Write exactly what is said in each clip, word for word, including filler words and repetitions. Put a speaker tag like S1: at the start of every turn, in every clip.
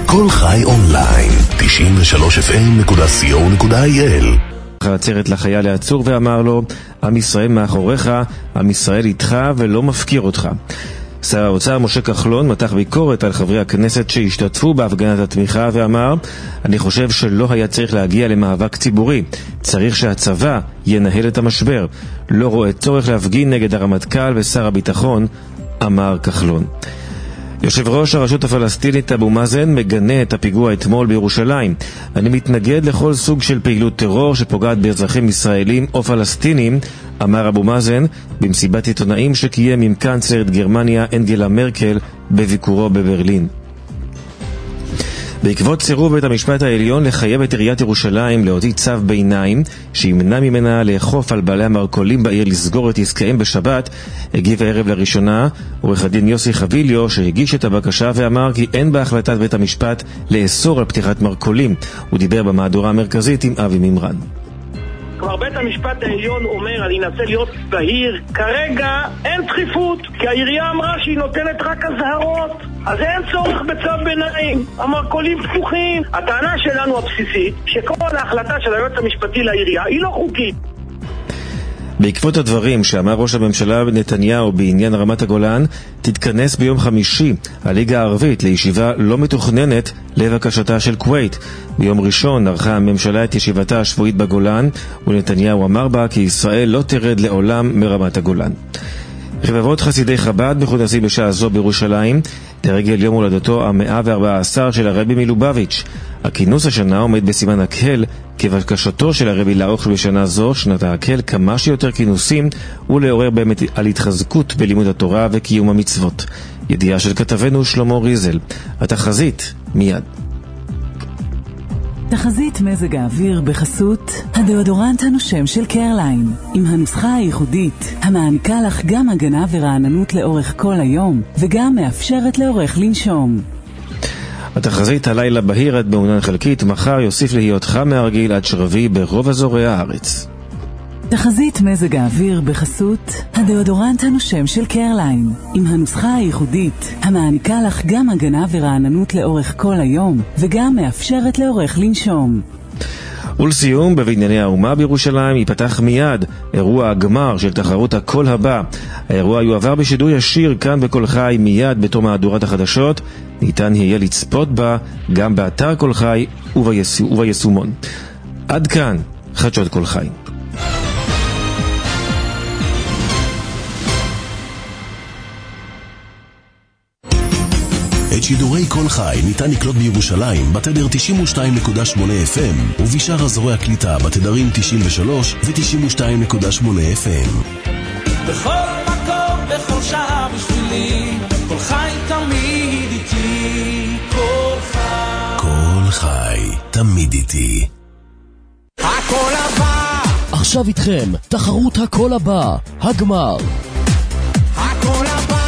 S1: כל חי אונליין, תשעים ושלוש אף אם נקודה סי או נקודה איי אל.
S2: עצרת לחייל העצור ואמר לו, עם ישראל מאחוריך, עם ישראל איתך ולא מפקיר אותך. שר האוצר משה כחלון מתח ביקורת על חברי הכנסת שהשתתפו בהפגנת התמיכה ואמר, אני חושב שלא היה צריך להגיע למאבק ציבורי, צריך שהצבא ינהל את המשבר, לא רואה צורך להפגין נגד הרמטכ"ל ושר הביטחון, אמר כחלון. יושב ראש הרשות הפלסטינית אבו מאזן מגנה את הפיגוע אתמול בירושלים. אני מתנגד לכל סוג של פעילות טרור שפוגעת באזרחים ישראלים או פלסטינים, אמר אבו מאזן במסיבת עיתונאים שקיים עם קנצלרית גרמניה אנגלה מרקל בביקורו בברלין. בעקבות סירוב בית המשפט העליון לחייב את עיריית ירושלים להוציא צו ביניים שימנע ממנה לאכוף על בעלי המרכולים בעיר לסגור את עסקיהם בשבת, הגיב הערב לראשונה עורך הדין יוסי חביליו שהגיש את הבקשה ואמר כי אין בהחלטת בית המשפט לאסור על פתיחת מרכולים. הוא דיבר במהדורה המרכזית עם אבי מימרן.
S3: כבר בית המשפט העליון אומר, אני אנסה להיות בהיר, כרגע אין דחיפות, כי העירייה אמרה שהיא נותנת רק הזהרות, אז אין צורך בצו ביניים, המרכולים פתוחים. הטענה שלנו הבסיסית, שכל ההחלטה של היועץ המשפטי לעירייה היא לא חוקית.
S2: בעקבות הדברים שאמר ראש הממשלה נתניהו בעניין רמת הגולן, תתכנס ביום חמישי הליגה הערבית לישיבה לא מתוכננת לבקשתה של כווית. ביום ראשון ערכה הממשלה את ישיבתה השבועית בגולן, ונתניהו אמר בה כי ישראל לא תרד לעולם מרמת הגולן. רבבות חסידי חב"ד מכונסים בשעה זו בירושלים לרגל יום הולדתו המאה וארבע עשרה של הרבי מלובביץ'. הכינוס השנה עומד בסימן הקהל כבקשתו של הרבי לערוך בשנה זו, שנת הקהל, כמה שיותר כינוסים ולעורר באמת על התחזקות בלימוד התורה וקיום המצוות. ידיעה של כתבנו שלמה ריזל. התחזית מיד.
S4: תחזית מזג האוויר בחסות הדאודורנט הנושם של קרליין, עם הנוסחה הייחודית המעניקה לך גם הגנה ורעננות לאורך כל היום וגם מאפשרת לאורך לנשום.
S2: התחזית הלילה בהיר עד מעונן חלקית, מחר יוסיף להיות חם מהרגיל עד שרבי ברוב אזורי הארץ.
S4: תחזית מזג האוויר בחסות הדאודורנט הנושם של קרליין, עם הנוסחה הייחודית המעניקה לך גם הגנה ורעננות לאורך כל היום וגם מאפשרת לאורך לנשום.
S2: ולסיום, בבנייני האומה בירושלים ייפתח מיד אירוע הגמר של תחרות הקול הבא. האירוע יועבר בשידור ישיר כאן בכל חי מיד בתום מהדורת החדשות. ניתן יהיה לצפות בה גם באתר כל חי וביישומון. עד כאן חדשות כל חי.
S1: את שידורי כל חי ניתן לקלוט בירושלים בתדר תשעים ושתיים נקודה שמונה אף אם ובשאר אזורי הקליטה בתדרים תשעים ושלוש ו-תשעים ושתיים נקודה שמונה אף אם.
S5: בכל מקום, בכל שעה בשבילי, כל חי תמיד איתי, כל חי.
S1: כל חי תמיד איתי.
S5: הכל הבא.
S6: עכשיו איתכם, תחרות הכל הבא, הגמר.
S5: הכל הבא.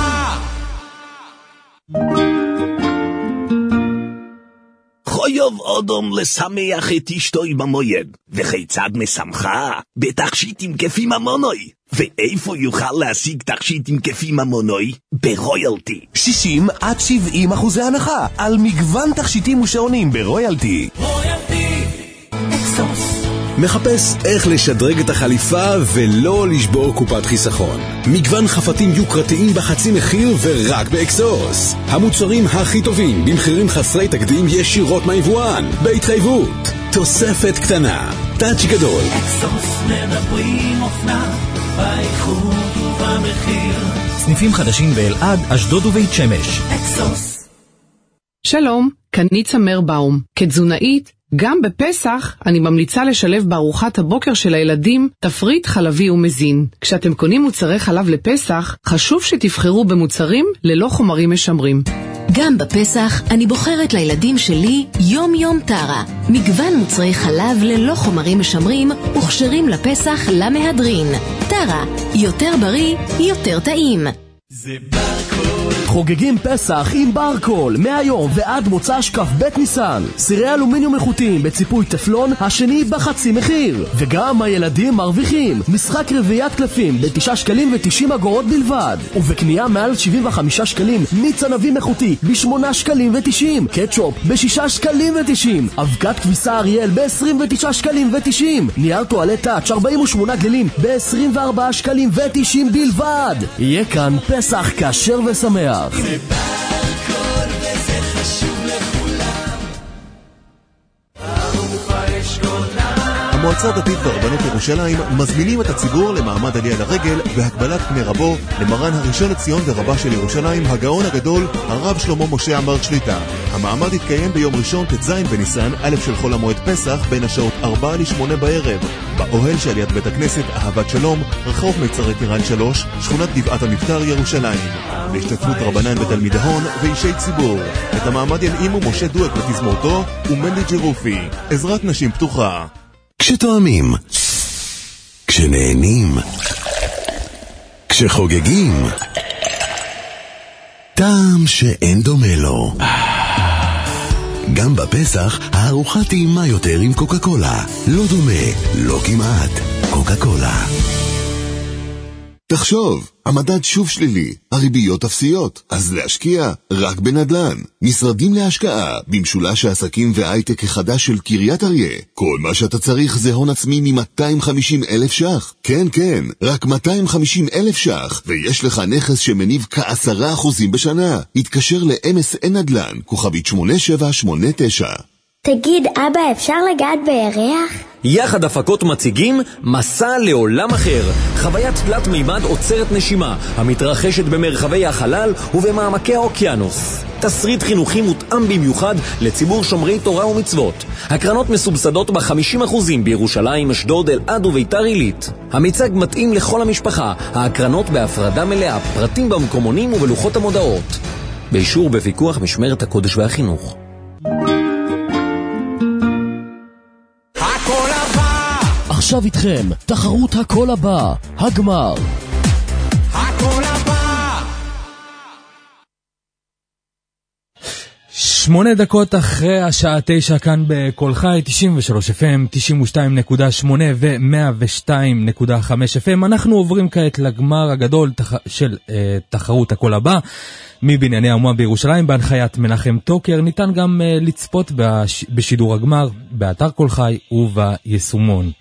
S7: חייב אדם לשמח את אשתו במועד, וכיצד משמחה? בתכשיטים כפי ממונוי. ואיפה יוכל להשיג תכשיטים כפי ממונוי? ברויאלטי.
S8: שישים עד שבעים אחוזי הנחה על מגוון תכשיטים ושעונים ברויאלטי.
S5: רויאלטי. אקסוס.
S9: מחפש איך לשדרג את החליפה ולא לשבור קופת חיסכון. מגוון חפתים יוקרתיים בחצי מחיר ורק באקסוס. המוצרים הכי טובים במחירים חסרי תקדים ישירות מהיבואן, בהתחייבות. תוספת קטנה, טאץ' גדול.
S5: אקסוס מדברים אופנה, באיכות ובמחיר.
S10: סניפים חדשים באלעד, אשדוד ובית שמש.
S5: אקסוס.
S11: שלום, כאן ניצה מרבאום. כתזונאית, גם בפסח אני ממליצה לשלב בארוחת הבוקר של הילדים תפריט חלבי ומזין. כשאתם קונים מוצרי חלב לפסח, חשוב שתבחרו במוצרים ללא חומרים משמרים.
S12: גם בפסח אני בוחרת לילדים שלי יום יום טרה. מגוון מוצרי חלב ללא חומרים משמרים וכשרים לפסח למהדרין. טרה, יותר בריא, יותר טעים.
S5: זה בכל
S6: חוגגים פסח עם ברקול, מהיום ועד מוצ"ש כ"ב ניסן. סירי אלומיניום איכותיים בציפוי טפלון, השני בחצי מחיר. וגם הילדים מרוויחים. משחק רביעיית קלפים ב-תשעה שקלים ו-תשעים אגורות בלבד. ובקנייה מעל שבעים וחמישה שקלים, מיץ ענבים איכותי ב-שמונה שקלים ו-תשעים. קטשופ ב-שישה שקלים ו-תשעים. אבקת כביסה אריאל ב-עשרים ותשעה שקלים ו-תשעים. נייר טואלט טאץ' ארבעים ושמונה גלילים ב-עשרים וארבעה שקלים ו-תשעים בלבד. יהיה כאן פסח כשר ושמח.
S5: זה ברקול וזה חשוב לכולם. ארוחה אשכולה.
S13: המועצה הדתית והרבנות ירושלים מזמינים את הציבור למעמד עלייה לרגל והקבלת פני רבו למרן הראשון לציון ורבה של ירושלים, הגאון הגדול, הרב שלמה משה עמאר שליטה. המעמד יתקיים ביום ראשון ט"ז בניסן, א' של חול המועד פסח, בין השעות ארבע לשמונה בערב, באוהל שעל יד בית הכנסת אהבת שלום, רחוב מיצרי טירן שלוש, שכונת גבעת המבתר ירושלים. בהשתתפות רבנן ותלמידי הון ואישי ציבור. את המעמד ינעימו משה דואק ותזמורתו ומנדי ג'רופי. עזרת נשים פתוחה.
S1: כשתואמים, כשנהנים, כשחוגגים, טעם שאין דומה לו. גם בפסח הארוחה טעימה יותר עם קוקה קולה. לא דומה, לא כמעט. קוקה קולה.
S14: תחשוב, המדד שוב שלילי, הריביות אפסיות, אז להשקיע רק בנדלן. משרדים להשקעה, במשולש העסקים וההייטק החדש של קריית אריה. כל מה שאתה צריך זה הון עצמי מ-מאתיים וחמישים אלף ש"ח. כן, כן, רק מאתיים וחמישים אלף ש"ח, ויש לך נכס שמניב כעשרה אחוזים בשנה. התקשר ל-אם אס אן נדל"ן, כוכבית שמונה שבע שמונה תשע.
S15: תגיד, אבא, אפשר לגעת בירח?
S10: יחד הפקות מציגים מסע לעולם אחר, חוויית תלת מימד עוצרת נשימה, המתרחשת במרחבי החלל ובמעמקי האוקיינוס. תסריט חינוכי מותאם במיוחד לציבור שומרי תורה ומצוות. הקרנות מסובסדות ב-חמישים אחוזים בירושלים, אשדוד, אלעד וביתר עילית. המיצג מתאים לכל המשפחה, ההקרנות בהפרדה מלאה, פרטים במקומונים ובלוחות המודעות. באישור בפיקוח משמרת הקודש והחינוך.
S6: עכשיו איתכם, תחרות הקול הבא, הגמר.
S5: הקול הבא.
S16: שמונה דקות אחרי השעה תשע כאן בקול חי, תשעים ושלוש אף אם, תשעים ושתיים נקודה שמונה ו-מאה ושתיים נקודה חמש אף אם. אנחנו עוברים כעת לגמר הגדול תח... של uh, תחרות הקול הבא מבנייני האומה בירושלים, בהנחיית מנחם טוקר. ניתן גם uh, לצפות בש... בשידור הגמר באתר קול חי וביישומון.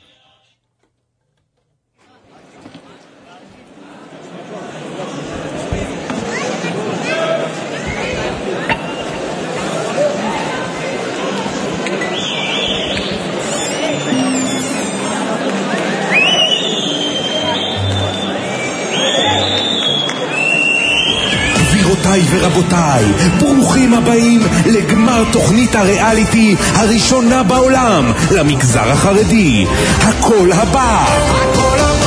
S17: גבירותיי ורבותיי, ברוכים הבאים לגמר תוכנית הריאליטי הראשונה בעולם למגזר החרדי, הקול הבא. הקול הבא.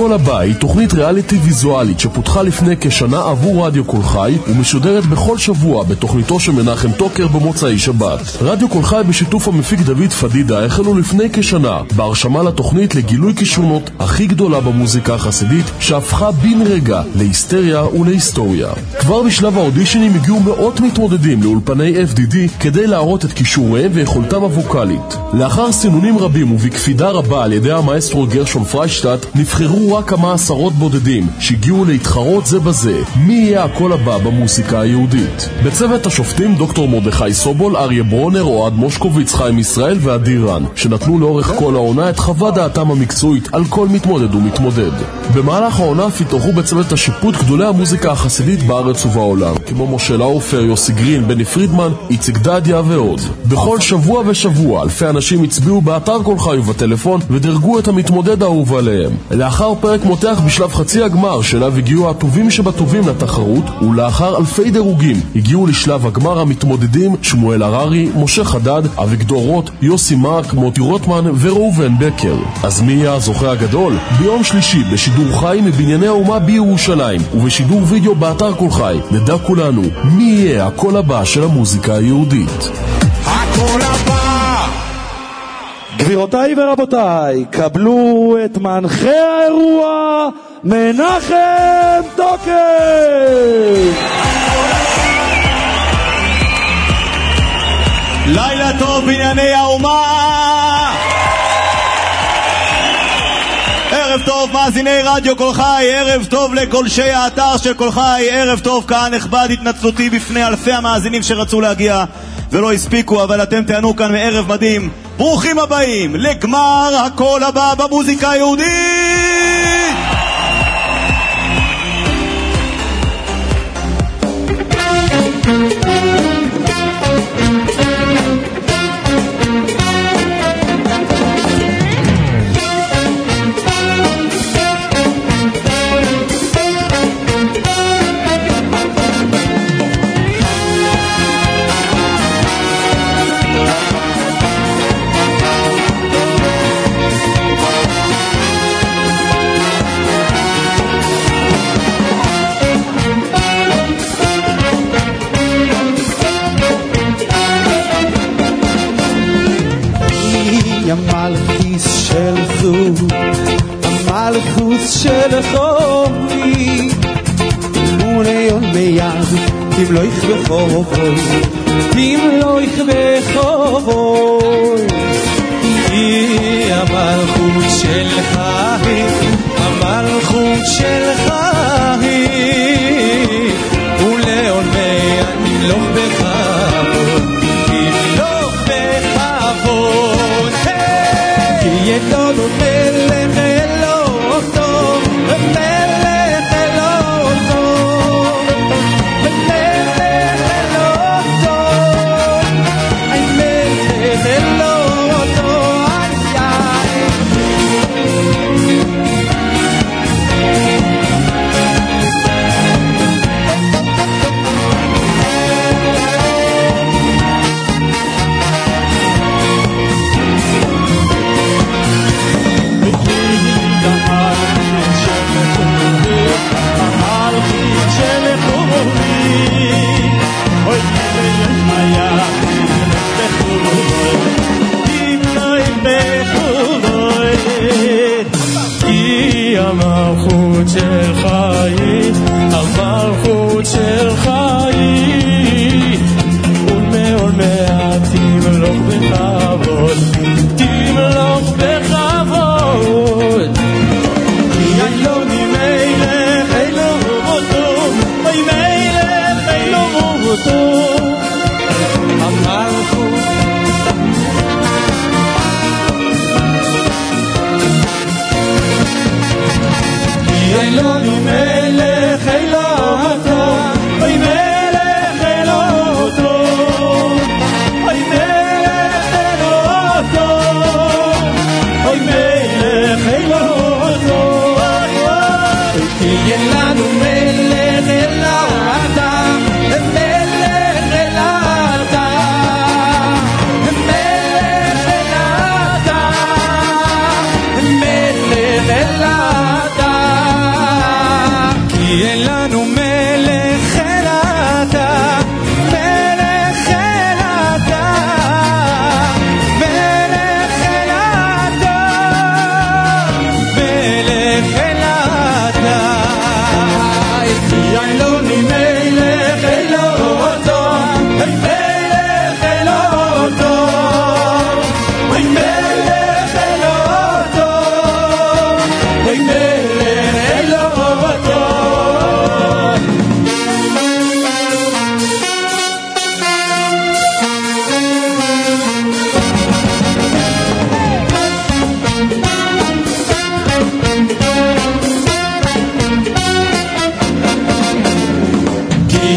S18: הכל הבא היא תוכנית ריאליטי ויזואלית שפותחה לפני כשנה עבור רדיו כל חי ומשודרת בכל שבוע בתוכניתו של מנחם טוקר במוצאי שבת. רדיו כל חי בשיתוף המפיק דוד פדידה החלו לפני כשנה בהרשמה לתוכנית לגילוי כישרונות הכי גדולה במוזיקה החסידית שהפכה בן רגע להיסטריה ולהיסטוריה. כבר בשלב האודישנים הגיעו מאות מתמודדים לאולפני אף די די כדי להראות את כישוריהם ויכולתם הווקלית. לאחר סינונים רבים ובקפידה רבה על ידי המאסטרו גרשון פריישטט נבחרו רק כמה עשרות בודדים שהגיעו להתחרות זה בזה מי יהיה הקול הבא במוסיקה היהודית. בצוות השופטים דוקטור מרדכי סובול, אריה ברונר, אוהד מושקוביץ, חיים ישראל ואדיר רן, שנתנו לאורך כל העונה את חוות דעתם המקצועית על כל מתמודד ומתמודד. במהלך העונה פיתחו בצוות השיפוט גדולי המוזיקה החסידית בארץ ובעולם, כמו משה לאופר, יוסי גרין, בני פרידמן, איציק דדיה ועוד. בכל שבוע ושבוע אלפי אנשים הצביעו באתר כל חי ובטלפון ודרגו את המתמודד האהוב עליהם. לאחר פרק מותח בשלב חצי הגמר שאליו הגיעו הטובים שבטובים לתחרות, ולאחר אלפי דירוגים הגיעו לשלב הגמר המתמודדים שמואל הררי, משה חדד, אביגדור רוט, יוסי מרק, מוטי רוטמן וראובן בקר. אז מי יהיה הזוכה הגדול? ביום שלישי בשידור חי מבנייני האומה בירושלים ובשידור וידאו באתר כל חי נדע כולנו מי יהיה הקול הבא של המוזיקה היהודית.
S17: הקול הבא!
S19: גבירותיי ורבותיי, קבלו את מנחה האירוע מנחם טוקר.
S20: לילה טוב בנייני האומה, ערב טוב מאזיני רדיו כל חי, ערב טוב לגולשי האתר של כל חי, ערב טוב קהל נכבד. התנצלותי בפני אלפי המאזינים שרצו להגיע ולא הספיקו, אבל אתם תענו כאן מערב מדהים. ברוכים הבאים לגמר הקול הבא במוזיקה היהודית.
S19: המלכיס של חוד, המלכוס של חובי, וליון ביד, תמלוך בחובוי, תמלוך בחובוי. היא המלכות שלך, המלכות שלך, וליון ביד, תמלוך בחובוי, תמלוך בחובוי. ידענו מלך אלוהותו, ומלך אלוהותו, ומלך אלוהותו, אי מלך אלוהותו, אי אי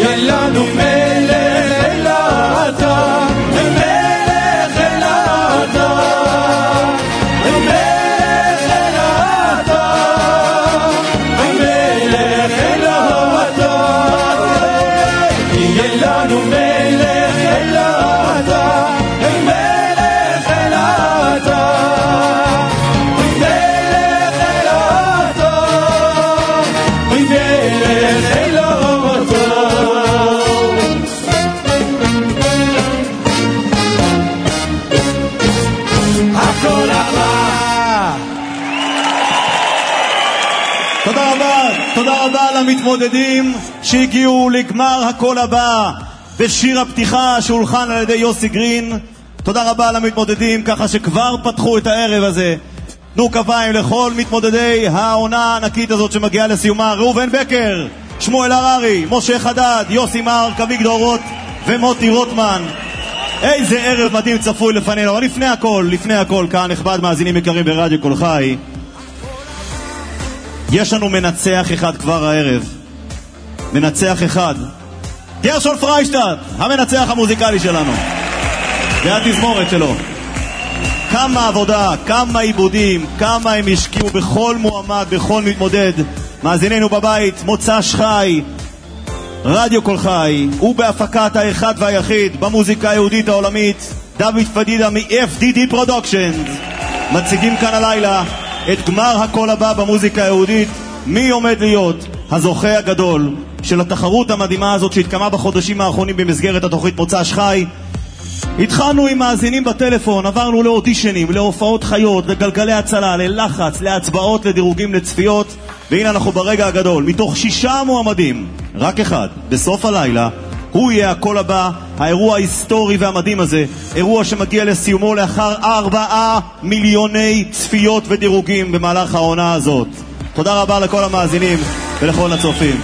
S19: יהיה לנו מלך אלא אתה, מלך אלא אתה, מלך אלא אתה, מלך אלא אתה, יהיה לנו מלך אלא אתה, מלך אלא אתה, מלך אלא אתה, מלך אלא
S20: תודה רבה, תודה רבה למתמודדים שהגיעו לגמר הקול הבא בשיר הפתיחה שהולחן על ידי יוסי גרין. תודה רבה למתמודדים, ככה שכבר פתחו את הערב הזה. תנו כפיים לכל מתמודדי העונה הענקית הזאת שמגיעה לסיומה. ראובן בקר, שמואל הררי, משה חדד, יוסי מרק, אביגדור רוט ומוטי רוטמן. איזה ערב מדהים צפוי לפנינו. אבל לפני הכל, לפני הכל, כאן נכבד מאזינים יקרים ברדיו קול חי, יש לנו מנצח אחד כבר הערב. מנצח אחד, גרשון פריישטט, המנצח המוזיקלי שלנו והתזמורת שלו. כמה עבודה, כמה עיבודים, כמה הם השקיעו בכל מועמד, בכל מתמודד. מאזיננו בבית, מוצ"ש חי, רדיו קול חי, ובהפקת האחד והיחיד במוזיקה היהודית העולמית, דוד פדידה מ-אף די די Productions, מציגים כאן הלילה את גמר הקול הבא במוזיקה היהודית. מי עומד להיות הזוכה הגדול של התחרות המדהימה הזאת שהתקמה בחודשים האחרונים במסגרת התוכנית מוצ"ש חי? התחלנו עם מאזינים בטלפון, עברנו לאודישנים, להופעות חיות, לגלגלי הצלה, ללחץ, להצבעות, לדירוגים, לצפיות, והנה אנחנו ברגע הגדול. מתוך שישה מועמדים, רק אחד, בסוף הלילה, הוא יהיה הקול הבא, האירוע ההיסטורי והמדהים הזה, אירוע שמגיע לסיומו לאחר ארבעה מיליוני צפיות ודירוגים במהלך העונה הזאת. תודה רבה לכל המאזינים ולכל הצופים.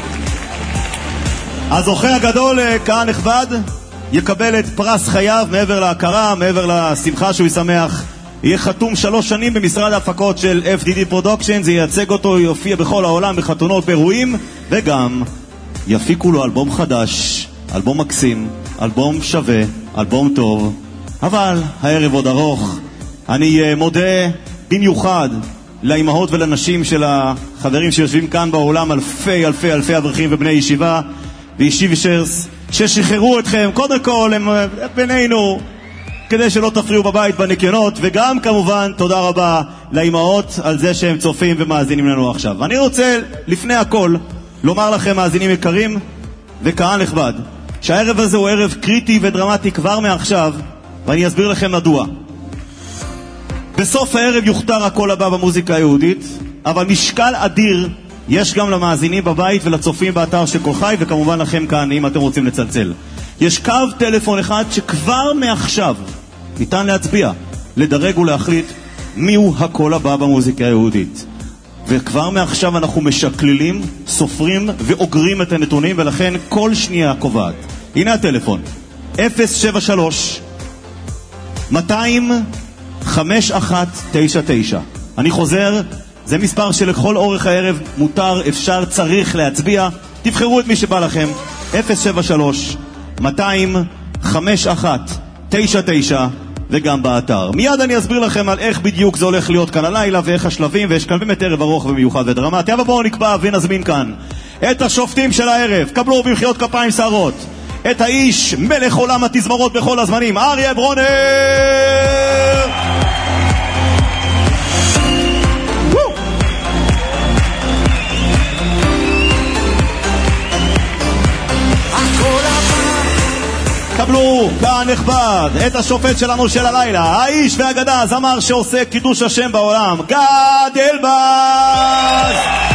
S20: הזוכה הגדול, קהל נכבד, יקבל את פרס חייו. מעבר להכרה, מעבר לשמחה שהוא ישמח, יהיה חתום שלוש שנים במשרד ההפקות של אף די די Productions. זה ייצג אותו, יופיע בכל העולם בחתונות, באירועים, וגם יפיקו לו אלבום חדש, אלבום מקסים, אלבום שווה, אלבום טוב. אבל הערב עוד ארוך. אני מודה במיוחד לאימהות ולנשים של החברים שיושבים כאן בעולם, אלפי אלפי אלפי אברכים ובני ישיבה וישיבישרס ששחררו אתכם. קודם כל הם בינינו כדי שלא תפריעו בבית בניקיונות, וגם כמובן תודה רבה לאימהות על זה שהם צופים ומאזינים לנו עכשיו. אני רוצה לפני הכל לומר לכם, מאזינים יקרים וקהל נכבד, שהערב הזה הוא ערב קריטי ודרמטי כבר מעכשיו, ואני אסביר לכם מדוע. בסוף הערב יוכתר הקול הבא במוזיקה היהודית, אבל משקל אדיר יש גם למאזינים בבית ולצופים באתר של קול חי, וכמובן לכם כאן אם אתם רוצים לצלצל. יש קו טלפון אחד שכבר מעכשיו ניתן להצביע, לדרג ולהחליט מיהו הקול הבא במוזיקה היהודית. וכבר מעכשיו אנחנו משקללים, סופרים ואוגרים את הנתונים, ולכן כל שנייה קובעת. הנה הטלפון, אפס שבע שלוש מאתיים חמש אחת תשע תשע. אני חוזר, זה מספר שלכל אורך הערב מותר, אפשר, צריך להצביע. תבחרו את מי שבא לכם. אפס שבע שלוש מאתיים חמש אחת תשע תשע, וגם באתר. מיד אני אסביר לכם על איך בדיוק זה הולך להיות כאן הלילה ואיך השלבים, ויש כאן באמת ערב ארוך ומיוחד ודרמטי. אבל בואו נקבע ונזמין כאן את השופטים של הערב. קבלו במחיאות כפיים סערות את האיש, מלך עולם התזמורות בכל הזמנים, אריה ברונר. קבלו כאן נכבד את השופט שלנו של הלילה, האיש והאגדה, הזמר שעושה קידוש השם בעולם, גד אלבז.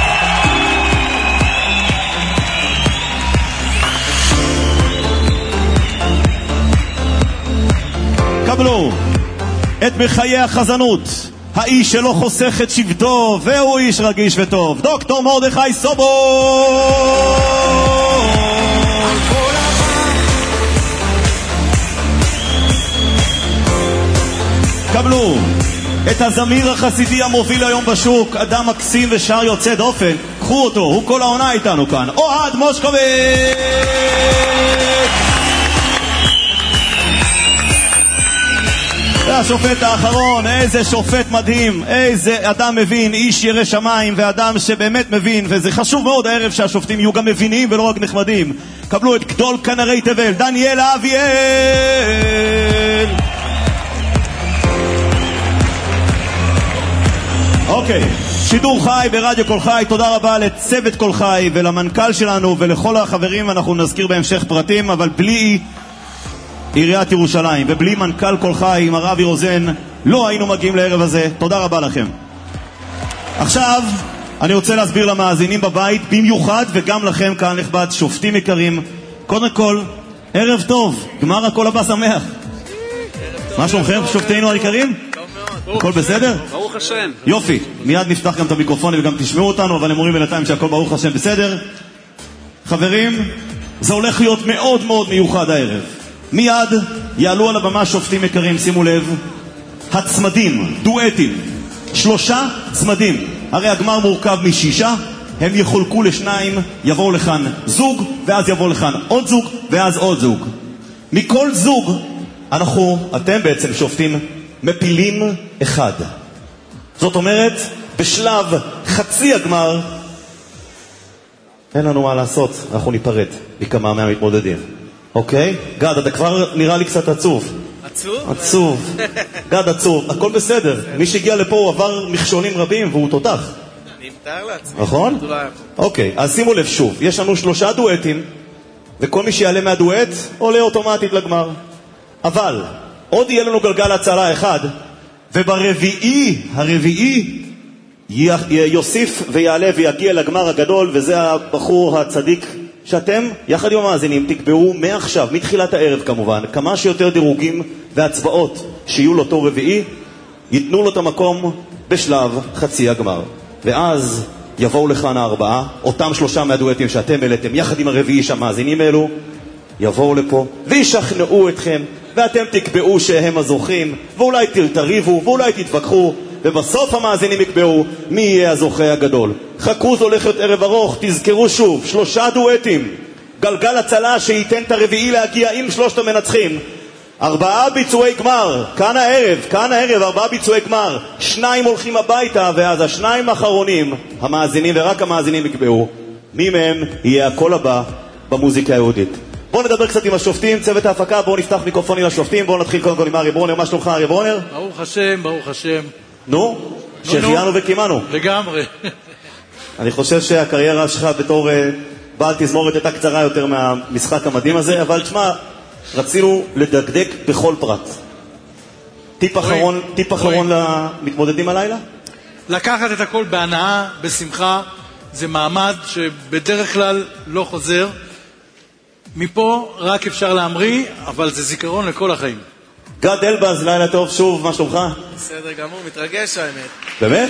S20: קבלו את בחיי החזנות, האיש שלא חוסך את שבטו והוא איש רגיש וטוב, דוקטור מרדכי סובול. קבלו את הזמיר החסידי המוביל היום בשוק, אדם מקסים ושר יוצא דופן, קחו אותו, הוא כל העונה איתנו כאן, אוהד מושקוביץ! והשופט האחרון, איזה שופט מדהים, איזה אדם מבין, איש ירא שמיים ואדם שבאמת מבין, וזה חשוב מאוד הערב שהשופטים יהיו גם מבינים ולא רק נחמדים. קבלו את גדול כנרי תבל, דניאל אביאל. אוקיי, שידור חי ברדיו כל חי, תודה רבה לצוות כל חי ולמנכ"ל שלנו ולכל החברים, אנחנו נזכיר בהמשך פרטים, אבל בלי עיריית ירושלים ובלי מנכ"ל כל חי, מר אבי רוזן, לא היינו מגיעים לערב הזה. תודה רבה לכם. עכשיו אני רוצה להסביר למאזינים בבית במיוחד, וגם לכם כאן נכבד, שופטים יקרים, קודם כל ערב טוב, גמר הכל הבא שמח. מה שלומכם שופטינו היקרים? הכל בסדר?
S21: ברוך השם.
S20: יופי, מיד נפתח גם את המיקרופונים וגם תשמעו אותנו, אבל הם אומרים בינתיים שהכל ברוך השם בסדר. חברים, זה הולך להיות מאוד מאוד מיוחד הערב. מיד יעלו על הבמה שופטים יקרים, שימו לב, הצמדים, דואטים, שלושה צמדים, הרי הגמר מורכב משישה, הם יחולקו לשניים, יבואו לכאן זוג ואז יבואו לכאן עוד זוג ואז עוד זוג. מכל זוג אנחנו, אתם בעצם שופטים, מפילים אחד. זאת אומרת, בשלב חצי הגמר אין לנו מה לעשות, אנחנו ניפרד מכמה מהמתמודדים. אוקיי? גד, אתה כבר נראה לי קצת עצוב.
S21: עצוב?
S20: עצוב. גד עצוב, הכל בסדר. מי שהגיע לפה הוא עבר מכשולים רבים והוא תותח.
S21: אני מתאר לעצמי.
S20: נכון? אוקיי, אז שימו לב שוב, יש לנו שלושה דואטים, וכל מי שיעלה מהדואט עולה אוטומטית לגמר. אבל עוד יהיה לנו גלגל הצלה אחד, וברביעי, הרביעי יוסיף ויעלה ויגיע לגמר הגדול, וזה הבחור הצדיק שאתם, יחד עם המאזינים, תקבעו מעכשיו, מתחילת הערב כמובן, כמה שיותר דירוגים והצבעות שיהיו לאותו רביעי, ייתנו לו את המקום בשלב חצי הגמר. ואז יבואו לכאן הארבעה, אותם שלושה מהדואטים שאתם העליתם, יחד עם הרביעי שהמאזינים האלו, יבואו לפה וישכנעו אתכם, ואתם תקבעו שהם הזוכים, ואולי תריבו, ואולי תתווכחו, ובסוף המאזינים יקבעו מי יהיה הזוכה הגדול. חכו, זה הולך להיות ערב ארוך, תזכרו שוב, שלושה דואטים, גלגל הצלה שייתן את הרביעי להגיע עם שלושת המנצחים, ארבעה ביצועי גמר, כאן הערב, כאן הערב, ארבעה ביצועי גמר, שניים הולכים הביתה, ואז השניים האחרונים, המאזינים ורק המאזינים יקבעו מי מהם יהיה הקול הבא במוזיקה היהודית. בואו נדבר קצת עם השופטים, צוות ההפקה, בואו נפתח מיקרופונים לשופטים, בואו נתחיל קודם כל עם ארי ברונר. מה שלומך ארי ברונר?
S22: ברוך השם, ברוך השם.
S20: נו, שהחיינו וקימנו.
S22: לגמרי.
S20: אני חושב שהקריירה שלך בתור בעל תזמורת הייתה קצרה יותר מהמשחק המדהים הזה, אבל תשמע, רצינו לדקדק בכל פרט. טיפ אחרון, טיפ אחרון למתמודדים הלילה?
S22: לקחת את הכל בהנאה, בשמחה, זה מעמד שבדרך כלל לא חוזר. מפה רק אפשר להמריא, אבל זה זיכרון לכל החיים.
S20: גד אלבז, לילה טוב שוב, מה שלומך?
S21: בסדר גמור, מתרגש האמת.
S20: באמת?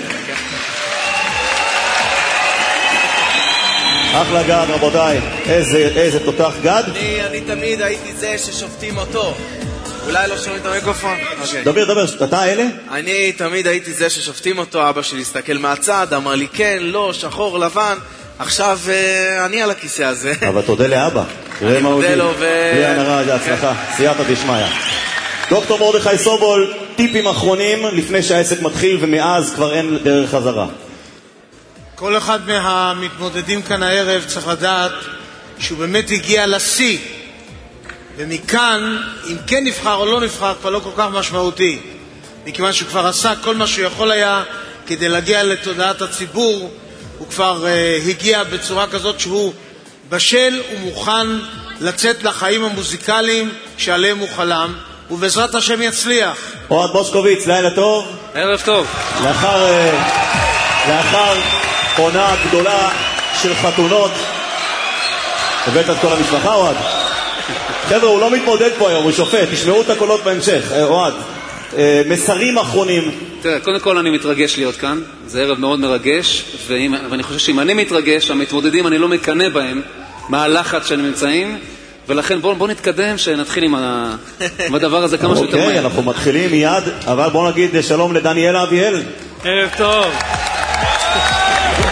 S20: אחלה גד, רבותיי. איזה, איזה תותח גד?
S21: אני, אני תמיד הייתי זה ששופטים אותו. אולי לא שומעים את המיקרופון? אוקיי.
S20: דבר, דבר, אתה אלה?
S21: אני תמיד הייתי זה ששופטים אותו, אבא שלי הסתכל מהצד, אמר לי כן, לא, שחור, לבן. עכשיו אני על הכיסא הזה.
S20: אבל תודה לאבא. תראה מה הוא
S21: מודה לו ו...
S20: בלי הנרה, זה הצלחה. סייעתא דשמיא. דוקטור מרדכי סובול, טיפים אחרונים לפני שהעסק מתחיל ומאז כבר אין דרך חזרה.
S22: כל אחד מהמתמודדים כאן הערב צריך לדעת שהוא באמת הגיע לשיא, ומכאן אם כן נבחר או לא נבחר כבר לא כל כך משמעותי, מכיוון שהוא כבר עשה כל מה שהוא יכול היה כדי להגיע לתודעת הציבור. הוא כבר uh, הגיע בצורה כזאת שהוא בשל ומוכן לצאת לחיים המוזיקליים שעליהם הוא חלם, ובעזרת השם יצליח.
S20: אוהד מושקוביץ, לילה טוב.
S21: ערב טוב.
S20: לאחר, uh, לאחר עונה גדולה של חתונות, הבאת את כל המשפחה, אוהד? חבר'ה, הוא לא מתמודד פה היום, הוא שופט, תשמעו את הקולות בהמשך. אוהד, uh, מסרים אחרונים.
S21: תראה, קודם כל אני מתרגש להיות כאן, זה ערב מאוד מרגש, ואם, ואני חושב שאם אני מתרגש, המתמודדים אני לא מקנה בהם מהלחץ שהם נמצאים, ולכן בואו בוא נתקדם, שנתחיל עם, ה, עם הדבר הזה כמה שיותר מהר.
S20: אוקיי, אנחנו מתחילים מיד, אבל בואו נגיד שלום לדניאל אביאל.
S22: ערב טוב.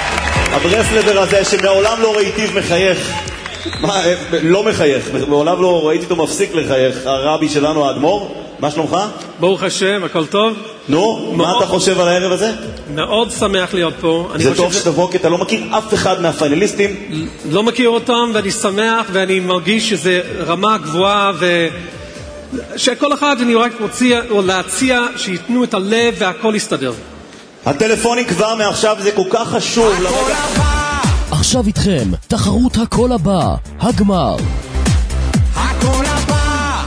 S20: הברסלבר הזה שמעולם לא ראיתיו מחייך. מה, לא מחייך, מעולם לא ראיתי אותו מפסיק לחייך. הרבי שלנו, האדמו"ר, מה שלומך?
S3: ברוך השם, הכל טוב.
S20: נו, מה אתה חושב על הערב הזה?
S3: מאוד שמח להיות פה.
S20: זה טוב שתבוא, כי אתה לא מכיר אף אחד מהפיינליסטים.
S3: לא מכיר אותם, ואני שמח, ואני מרגיש שזה רמה גבוהה, ושכל אחד אני רק רוצה להציע שיתנו את הלב והכל יסתדר.
S20: הטלפונים כבר מעכשיו, זה כל כך חשוב.
S6: עכשיו איתכם, תחרות הקול הבא, הגמר.
S5: הקול הבא.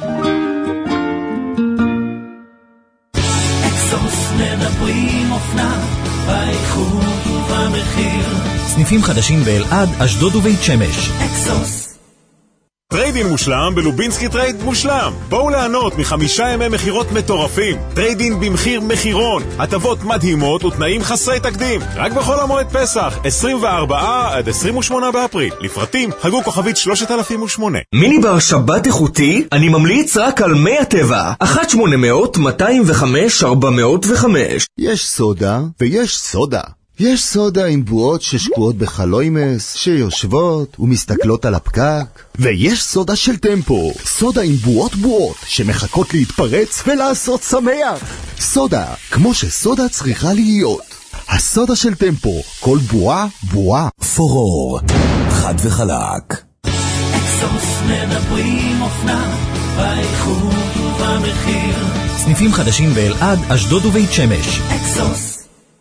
S5: אקסוס מדברים אופנה, באיכות ובמחיר.
S10: סניפים חדשים באלעד, אשדוד ובית שמש.
S5: אקסוס.
S4: טריידין מושלם בלובינסקי טרייד מושלם. בואו לענות מחמישה ימי מחירות מטורפים. טריידין במחיר מחירון. הטבות מדהימות ותנאים חסרי תקדים. רק בחול המועד פסח, עשרים וארבעה עד עשרים ושמונה באפריל. לפרטים, חגו כוכבית שלושת אלפים ושמונה.
S10: מיני בר שבת איכותי? אני ממליץ רק על מי הטבע. אחת שמונה מאות מאתיים וחמש ארבע מאות וחמש.
S23: יש סודה ויש סודה. יש סודה עם בועות ששקועות בחלוימס, שיושבות ומסתכלות על הפקק. ויש סודה של טמפו, סודה עם בועות בועות, שמחכות להתפרץ ולעשות שמח. סודה, כמו שסודה צריכה להיות. הסודה של טמפו, כל בועה, בועה.
S10: פורור, חד וחלק.
S5: אקסוס מדברים אופנה, באיכות ובמחיר.
S10: סניפים חדשים באלעד, אשדוד ובית שמש.
S5: אקסוס.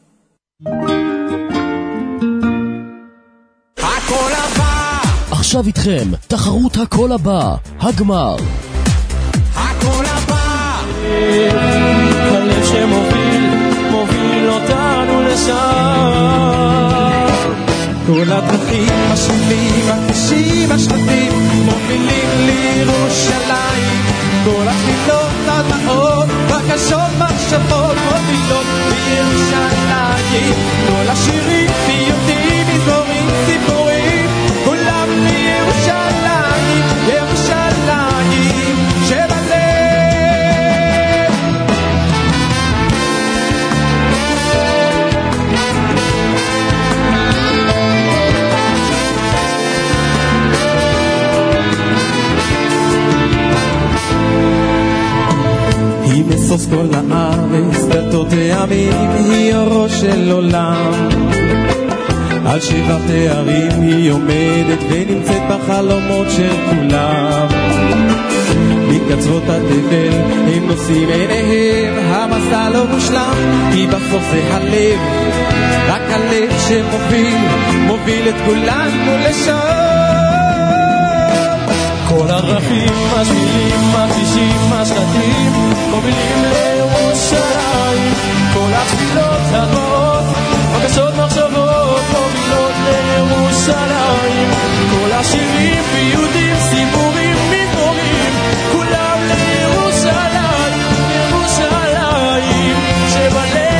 S5: הקול הבא.
S6: עכשיו איתכם, תחרות הקול הבא, הגמר.
S5: הקול הבא.
S19: הלב שמוביל, מוביל אותנו לשם. כל הדרכים, השבילים, הכבישים, השלטים, מובילים לירושלים. כל התפילות, הדמעות, בקשות, מחשבות, מובילות לירושלים. כל השירים, פיוטים, מזמורים, סיפורים, כולם לירושלים, ירושלים שבלב. היא משוש כל הארץ, דתות העמים, היא אורו של עולם. על שבעת הערים היא עומדת ונמצאת בחלומות של כולם. מקצוות התבל הם נושאים עיניהם, המסע לא מושלם, כי בסוף זה הלב, רק הלב שמוביל, מוביל את כולנו לשם. כל הדרכים, השבילים, הכבישים, השלטים, מובילים לירושלים. כל התפילות, הדמעות, בקשות, מחשבות, מובילות לירושלים. כל השירים, פיוטים, סיפורים, מזמורים, כולם לירושלים, ירושלים שבלב.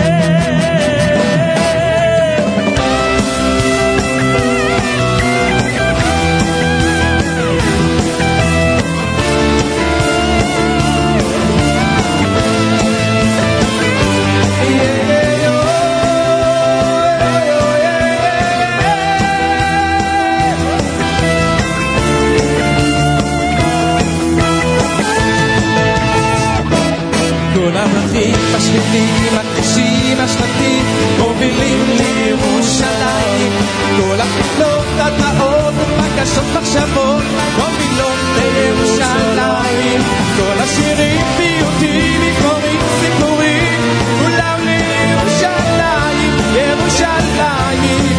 S19: השבילים, הכבישים, השלטים, מובילים לירושלים. כל התפילות, הדמעות, בקשות, מחשבות, מובילות לירושלים. כל השירים, פיוטים, מזמורים, סיפורים, כולם לירושלים, ירושלים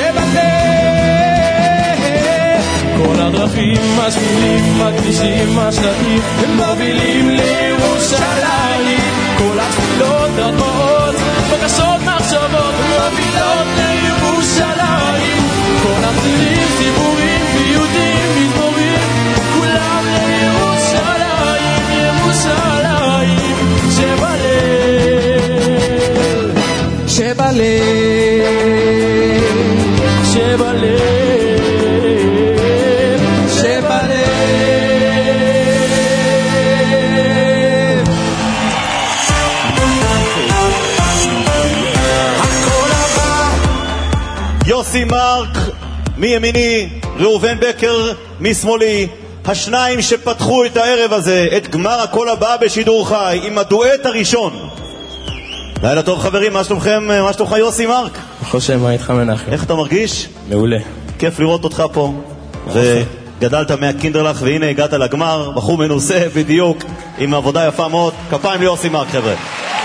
S19: שבלב. כל הדרכים, השבילים, הכבישים, השלטים, הם מובילים לירושלים. כל התפילות, הדמעות, בקשות, מחשבות, מובילות לירושלים. כל השירים, סיפורים, פיוטים, מזמורים, כולם לירושלים, ירושלים שבלב, שבלב, שבלב, שבלב.
S20: מימיני ראובן בקר, משמאלי השניים שפתחו את הערב הזה, את גמר הכל הבא בשידור חי עם הדואט הראשון. לילה טוב חברים, מה שלומכם? מה שלומך יוסי מרק?
S2: חושב, מה איתך מנחם?
S20: איך אתה מרגיש?
S2: מעולה.
S20: כיף לראות אותך פה. וגדלת מהקינדרלך והנה הגעת לגמר, בחור מנוסה בדיוק, עם עבודה יפה מאוד. כפיים ליוסי מרק חבר'ה.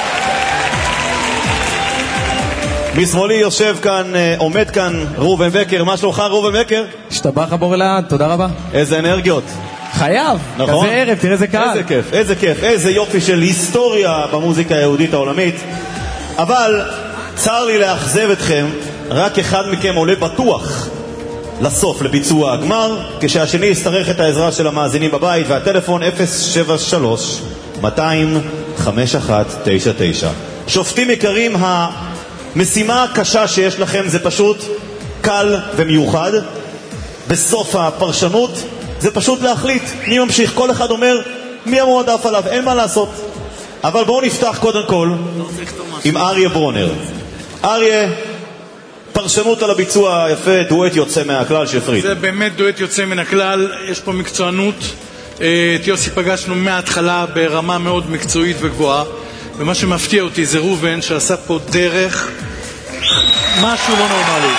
S20: משמאלי יושב כאן, עומד כאן ראובן בקר. מה שלומך ראובן בקר?
S2: השתבח הבור לעד, תודה רבה.
S20: איזה אנרגיות.
S2: חייב,
S20: נכון?
S2: כזה ערב, תראה איזה קהל.
S20: איזה כיף, איזה כיף, איזה יופי של היסטוריה במוזיקה היהודית העולמית. אבל צר לי לאכזב אתכם, רק אחד מכם עולה בטוח לסוף לביצוע הגמר, כשהשני יצטרך את העזרה של המאזינים בבית, והטלפון אפס שבע שלוש מאתיים חמש אחת תשע תשע. שופטים יקרים, המשימה הקשה שיש לכם זה פשוט קל ומיוחד. בסוף הפרשנות זה פשוט להחליט מי ממשיך. כל אחד אומר מי המועדף עליו, אין מה לעשות. אבל בואו נפתח קודם כל עם אריה ברונר. אריה, פרשנות על הביצוע היפה, דואט יוצא מהכלל שפריד.
S7: זה באמת דואט יוצא מן הכלל, יש פה מקצוענות. את יוסי פגשנו מההתחלה ברמה מאוד מקצועית וגבוהה, ומה שמפתיע אותי זה ראובן שעשה פה דרך משהו לא נורמלי.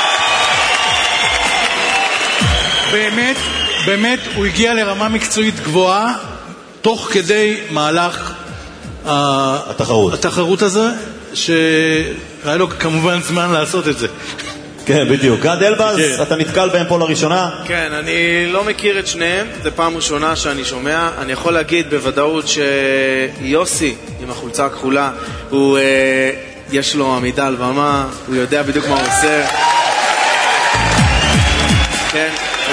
S7: באמת, באמת הוא הגיע לרמה מקצועית גבוהה תוך כדי מהלך
S20: התחרות.
S7: התחרות הזה, שהיה לו כמובן זמן לעשות את זה.
S20: כן, בדיוק. גד אלבז, אתה נתקל בהם פה לראשונה?
S8: כן, אני לא מכיר את שניהם, זה פעם ראשונה שאני שומע. אני יכול להגיד בוודאות שיוסי עם החולצה הכחולה, הוא, יש לו עמידה על במה, הוא יודע בדיוק מה הוא עושה. כן.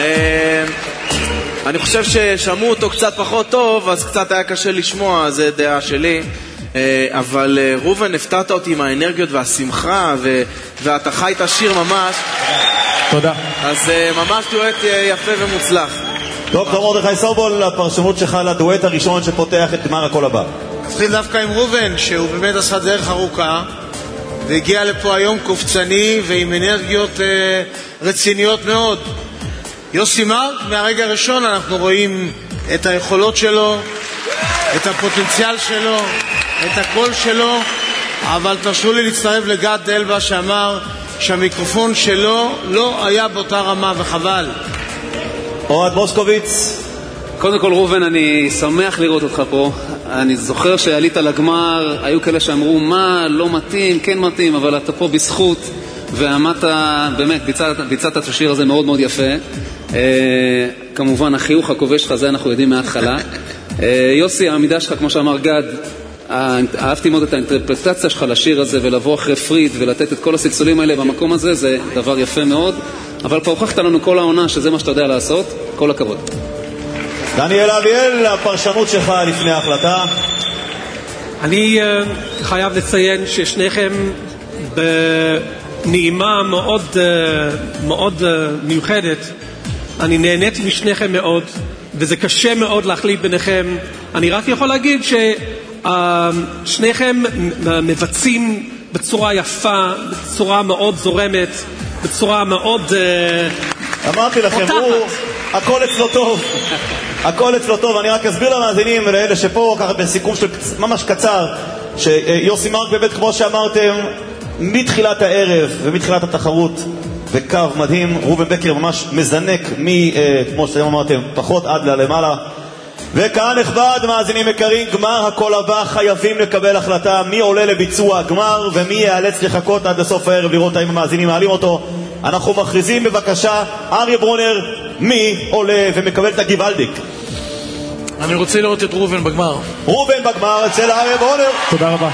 S8: אני חושב ששמעו אותו קצת פחות טוב, אז קצת היה קשה לשמוע, זה דעה שלי. אבל ראובן, הפתעת אותי עם האנרגיות והשמחה, ואתה חי את השיר ממש.
S2: תודה.
S8: אז ממש דואט יפה ומוצלח.
S20: דוקטור מרדכי סובול, הפרשנות שלך לדואט הראשון שפותח את גמר הכל הבא.
S22: נתחיל דווקא עם ראובן, שהוא באמת עשה דרך ארוכה, והגיע לפה היום קופצני ועם אנרגיות רציניות מאוד. יוסי מרק, מהרגע הראשון אנחנו רואים את היכולות שלו, את הפוטנציאל שלו, את הקול שלו, אבל תרשו לי להצטרף לגד אלבה שאמר שהמיקרופון שלו לא היה באותה רמה, וחבל.
S20: אוהד מוסקוביץ.
S21: קודם כל ראובן, אני שמח לראות אותך פה. אני זוכר שעלית לגמר, היו כאלה שאמרו מה, לא מתאים, כן מתאים, אבל אתה פה בזכות, ועמדת, באמת, ביצעת, ביצעת את השיר הזה מאוד מאוד יפה. אה, כמובן החיוך הכובש שלך, זה אנחנו יודעים מההתחלה. אה, יוסי, העמידה שלך, כמו שאמר גד, אהבתי מאוד את האינטרפרטציה שלך לשיר הזה, ולבוא אחרי פריד ולתת את כל הסלסולים האלה במקום הזה, זה דבר יפה מאוד. אבל כבר הוכחת לנו כל העונה שזה מה שאתה יודע לעשות. כל הכבוד.
S20: דניאל אביאל, הפרשנות שלך לפני ההחלטה.
S3: אני uh, חייב לציין ששניכם בנעימה מאוד, uh, מאוד uh, מיוחדת. אני נהניתי משניכם מאוד, וזה קשה מאוד להחליט ביניכם. אני רק יכול להגיד ששניכם uh, מבצעים בצורה יפה, בצורה מאוד זורמת, בצורה מאוד uh,
S20: אמרתי לכם, הוא, הכל אצלו טוב. הכל אצלו טוב. אני רק אסביר למאזינים ולאלה שפה ככה בסיכום של ממש קצר, שיוסי מרק באמת, כמו שאמרתם, מתחילת הערב ומתחילת התחרות בקו מדהים, ראובן בקר ממש מזנק מ, כמו שאתם אמרתם, פחות עד למעלה. וכאן נכבד, מאזינים יקרים, גמר הכל הבא, חייבים לקבל החלטה מי עולה לביצוע הגמר ומי ייאלץ לחכות עד לסוף הערב לראות האם המאזינים מעלים אותו. אנחנו מכריזים בבקשה, אריה ברונר, מי עולה ומקבל את הגיבלדיק?
S7: אני רוצה לראות את ראובן בגמר.
S20: ראובן בגמר אצל אריה ברונר.
S2: תודה רבה.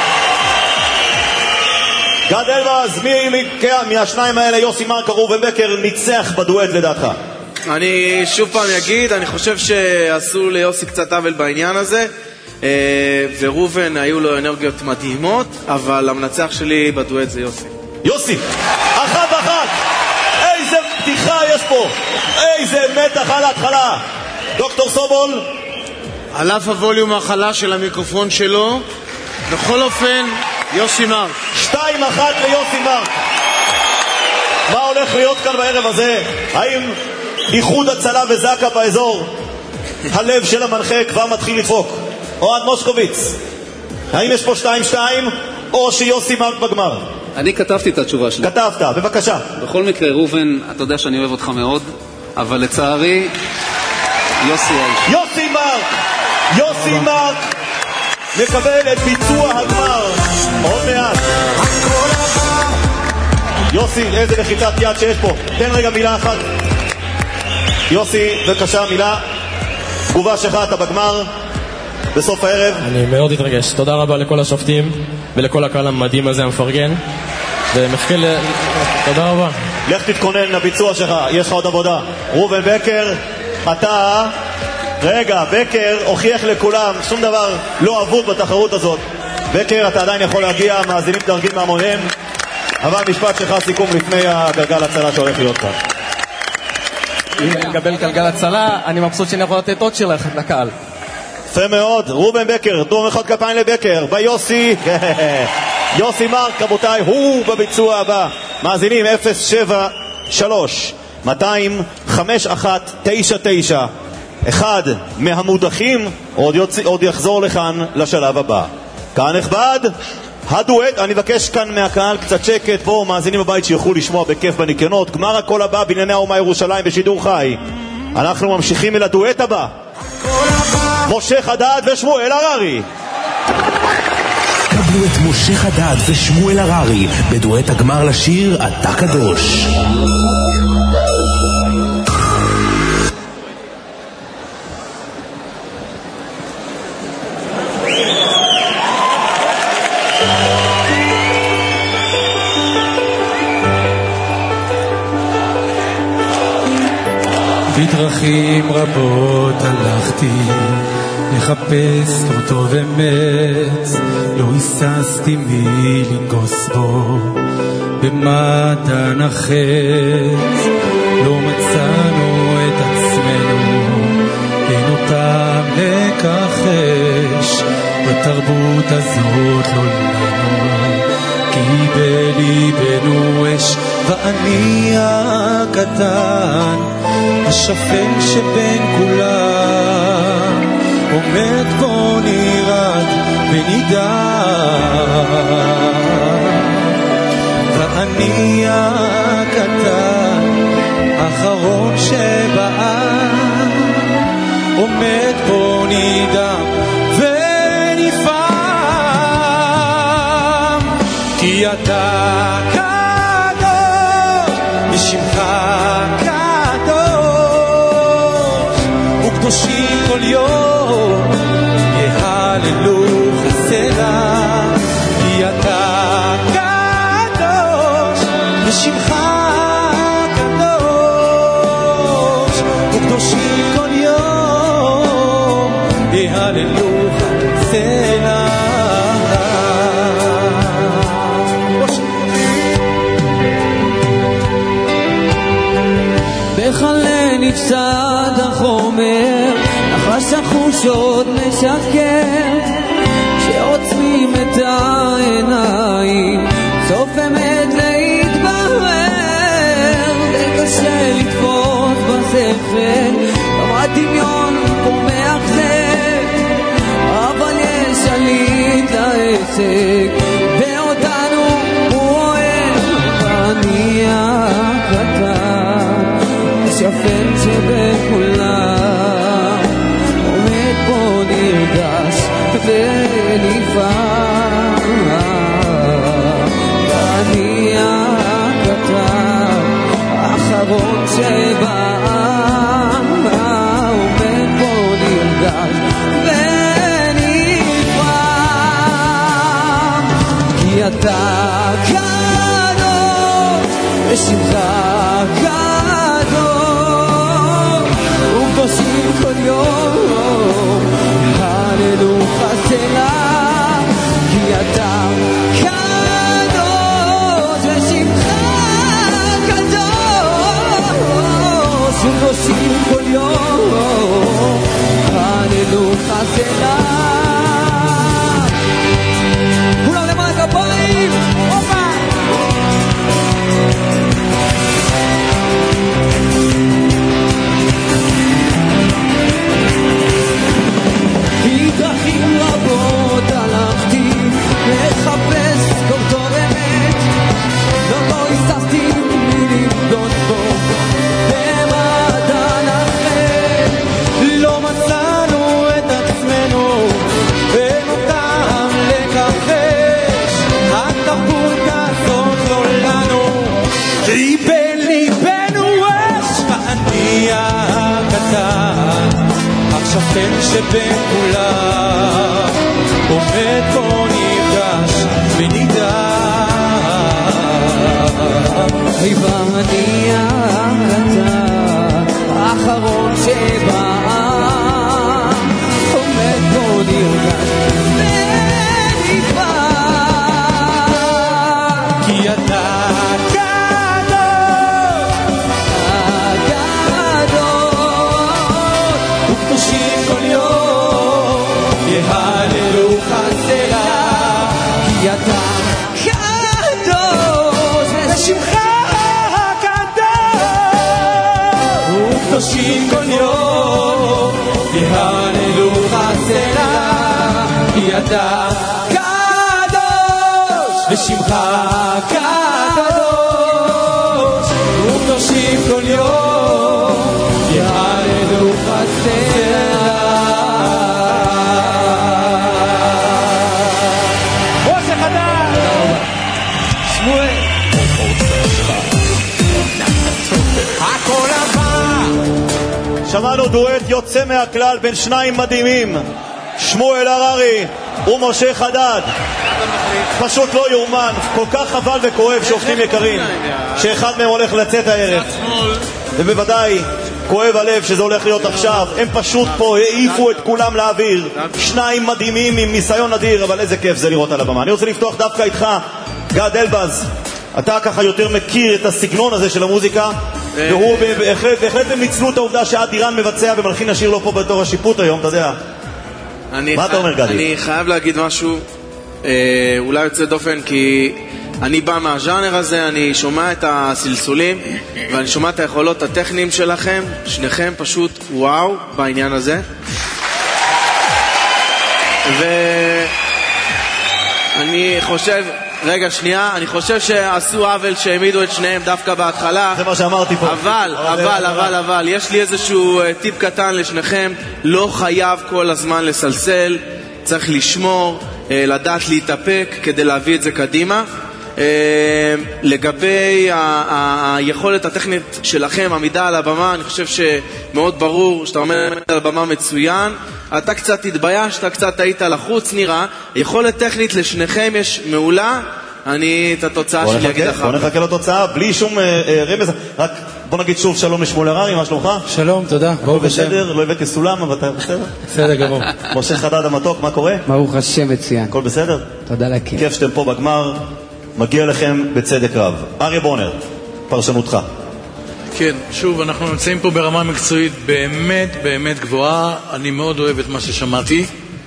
S20: גד אלבז, מי מהשניים האלה, יוסי מרק או ראובן בקר, ניצח בדואט לדעתך?
S8: אני שוב פעם אגיד, אני חושב שעשו ליוסי קצת עוול בעניין הזה, וראובן היו לו אנרגיות מדהימות, אבל המנצח שלי בדואט זה יוסי.
S20: יוסי, אחת אחת, איזה פתיחה יש פה, איזה מתח על ההתחלה. דוקטור סובול,
S22: על אף הווליום החלש של המיקרופון שלו, בכל אופן יוסי מרק.
S20: שתיים אחת ליוסי מרק. מה הולך להיות כאן בערב הזה? האם איחוד הצלה וזקה באזור הלב של המנחה כבר מתחיל לדפוק? אוהד מושקוביץ, האם יש פה שתיים שתיים או שיוסי מרק בגמר?
S21: אני כתבתי את התשובה שלי.
S20: כתבת, בבקשה.
S21: בכל מקרה, ראובן, אתה יודע שאני אוהב אותך מאוד, אבל לצערי יוסי האיש.
S20: יוסי מרק! יוסי מרק מקבל את ביצוע הגמר עוד מעט. יוסי, איזה לחיצת יד שיש פה. תן רגע מילה אחת. יוסי, בבקשה, מילה. תגובה שלך, אתה בגמר בסוף הערב.
S9: אני מאוד התרגש. תודה רבה לכל השופטים ולכל הקהל המדהים הזה המפרגן, ומחכה ל... תודה רבה.
S20: לך תתכונן לביצוע שלך, יש לך עוד עבודה. ראובן בקר, אתה... רגע, בקר הוכיח לכולם שום דבר לא אבוד בתחרות הזאת. בקר, אתה עדיין יכול להגיע, מאזינים דרגים מהמונים, אבל משפט שלך סיכום לפני הגלגל הצלה שהולך להיות כאן.
S2: אם נקבל גלגל הצלה, אני מבסוט שאני יכול לתת עוד שיר לקהל.
S20: יפה מאוד, ראובן בקר, תנו מחיאות כפיים לבקר, ביוסי, יוסי מרק, רבותיי, הוא בביצוע הבא. מאזינים אפס שבע שלוש מאתיים חמש אחת תשע תשע. אחד מהמודחים עוד, יוצא, עוד יחזור לכאן לשלב הבא. כאן נכבד, הדואט, אני מבקש כאן מהקהל קצת שקט, פה מאזינים בבית שיוכלו לשמוע בכיף בניקיונות. גמר הכל הבא בענייני האומה ירושלים בשידור חי. אנחנו ממשיכים אל הדואט הבא, משה חדד ושמואל הררי.
S1: קבלו את משה חדד ושמואל הררי בדואט הגמר לשיר אתה קדוש.
S19: בדרכים רבות הלכתי לחפש אותו ומת, לא היססתי מי לנגוס בו במתן החץ. לא מצאנו את עצמנו, אין אותם לכחש בתרבות הזאת, לא לנו כי בליבנו אש. ואני הקטן השפל שבין כולם עומד בו נרד ונידד. ואני הקטן האחרון שבעם עומד בו נדם ונפעם. כי אתה קדוש ושמך קדושים כל יום יהללו חסדה. כי אתה קדוש ושמך קדוש וקדושים כל יום יהללו חסדה. בחלני קצת החומר נחש החושות משקר, שעוצמים את העיניים סוף אמת להתברר. וקשה לתפוס בשכל גם הדמיון פה מאחזר, אבל יש שליט לעסק ואותנו הוא אוהב. ואני הקטן השפל שבכולם עומד בו נרגש ונפעם. ואני הקטן האחרון שבעם עומד בו נרגש ונפעם. השפל שבין כולם עומד בו נפגש ונדע ואני הקטן האחרון שבא עומד בו נפגש ונדע כי אתה קדושים כל יום יהללו חסרה כי אתה קדוש ושמך קדוש וקדושים כל יום יהללו חסרה ראש החדש שמואל הכל
S20: שמענו דואט יוצא מהכלל בין שניים מדהימים, שמואל הררי ומשה חדד. פשוט לא יאומן, כל כך חבל וכואב שופטים יקרים שאחד מהם הולך לצאת הערב, ובוודאי כואב הלב שזה הולך להיות עכשיו. הם פשוט פה העיפו את כולם לאוויר, שניים מדהימים עם ניסיון נדיר, אבל איזה כיף זה לראות על הבמה. אני רוצה לפתוח דווקא איתך, גד אלבז. אתה ככה יותר מכיר את הסגנון הזה של המוזיקה, והוא בהחלט, בהחלט הם ניצלו את העובדה שעד איראן מבצע ומלחין השיר לא פה בתור השיפוט היום, אתה יודע. מה אתה אומר, גדי?
S8: אני חייב להגיד משהו אה, אולי יוצא דופן, כי אני בא מהז'אנר הזה, אני שומע את הסלסולים ואני שומע את היכולות הטכניים שלכם, שניכם פשוט וואו בעניין הזה. ואני חושב רגע, שנייה, אני חושב שעשו עוול שהעמידו את שניהם דווקא בהתחלה.
S20: זה מה שאמרתי פה.
S8: אבל, אבל, אבל, אבל, יש לי איזשהו טיפ קטן לשניכם. לא חייב כל הזמן לסלסל, צריך לשמור, לדעת להתאפק כדי להביא את זה קדימה. לגבי היכולת הטכנית שלכם, עמידה על הבמה, אני חושב שמאוד ברור שאתה עומד על הבמה מצוין. אתה קצת התביישת, אתה קצת היית לחוץ נראה. יכולת טכנית לשניכם יש מעולה. אני את התוצאה שלי אגיד לך.
S20: בוא נחכה לתוצאה בלי שום רמז. רק בוא נגיד שוב שלום לשמואל הררי, מה שלומך?
S11: שלום, תודה.
S20: הכל בסדר? לא הבאתי סולם, אבל אתה בסדר?
S11: בסדר גמור.
S20: משה חדד המתוק, מה קורה?
S11: ברוך השם מצוין.
S20: הכל בסדר?
S11: תודה לכם.
S20: כיף שאתם פה בגמר, מגיע לכם בצדק רב. אריה בונר, פרשנותך.
S7: כן, שוב, אנחנו נמצאים פה ברמה מקצועית באמת באמת גבוהה. אני מאוד אוהב את מה ששמעתי.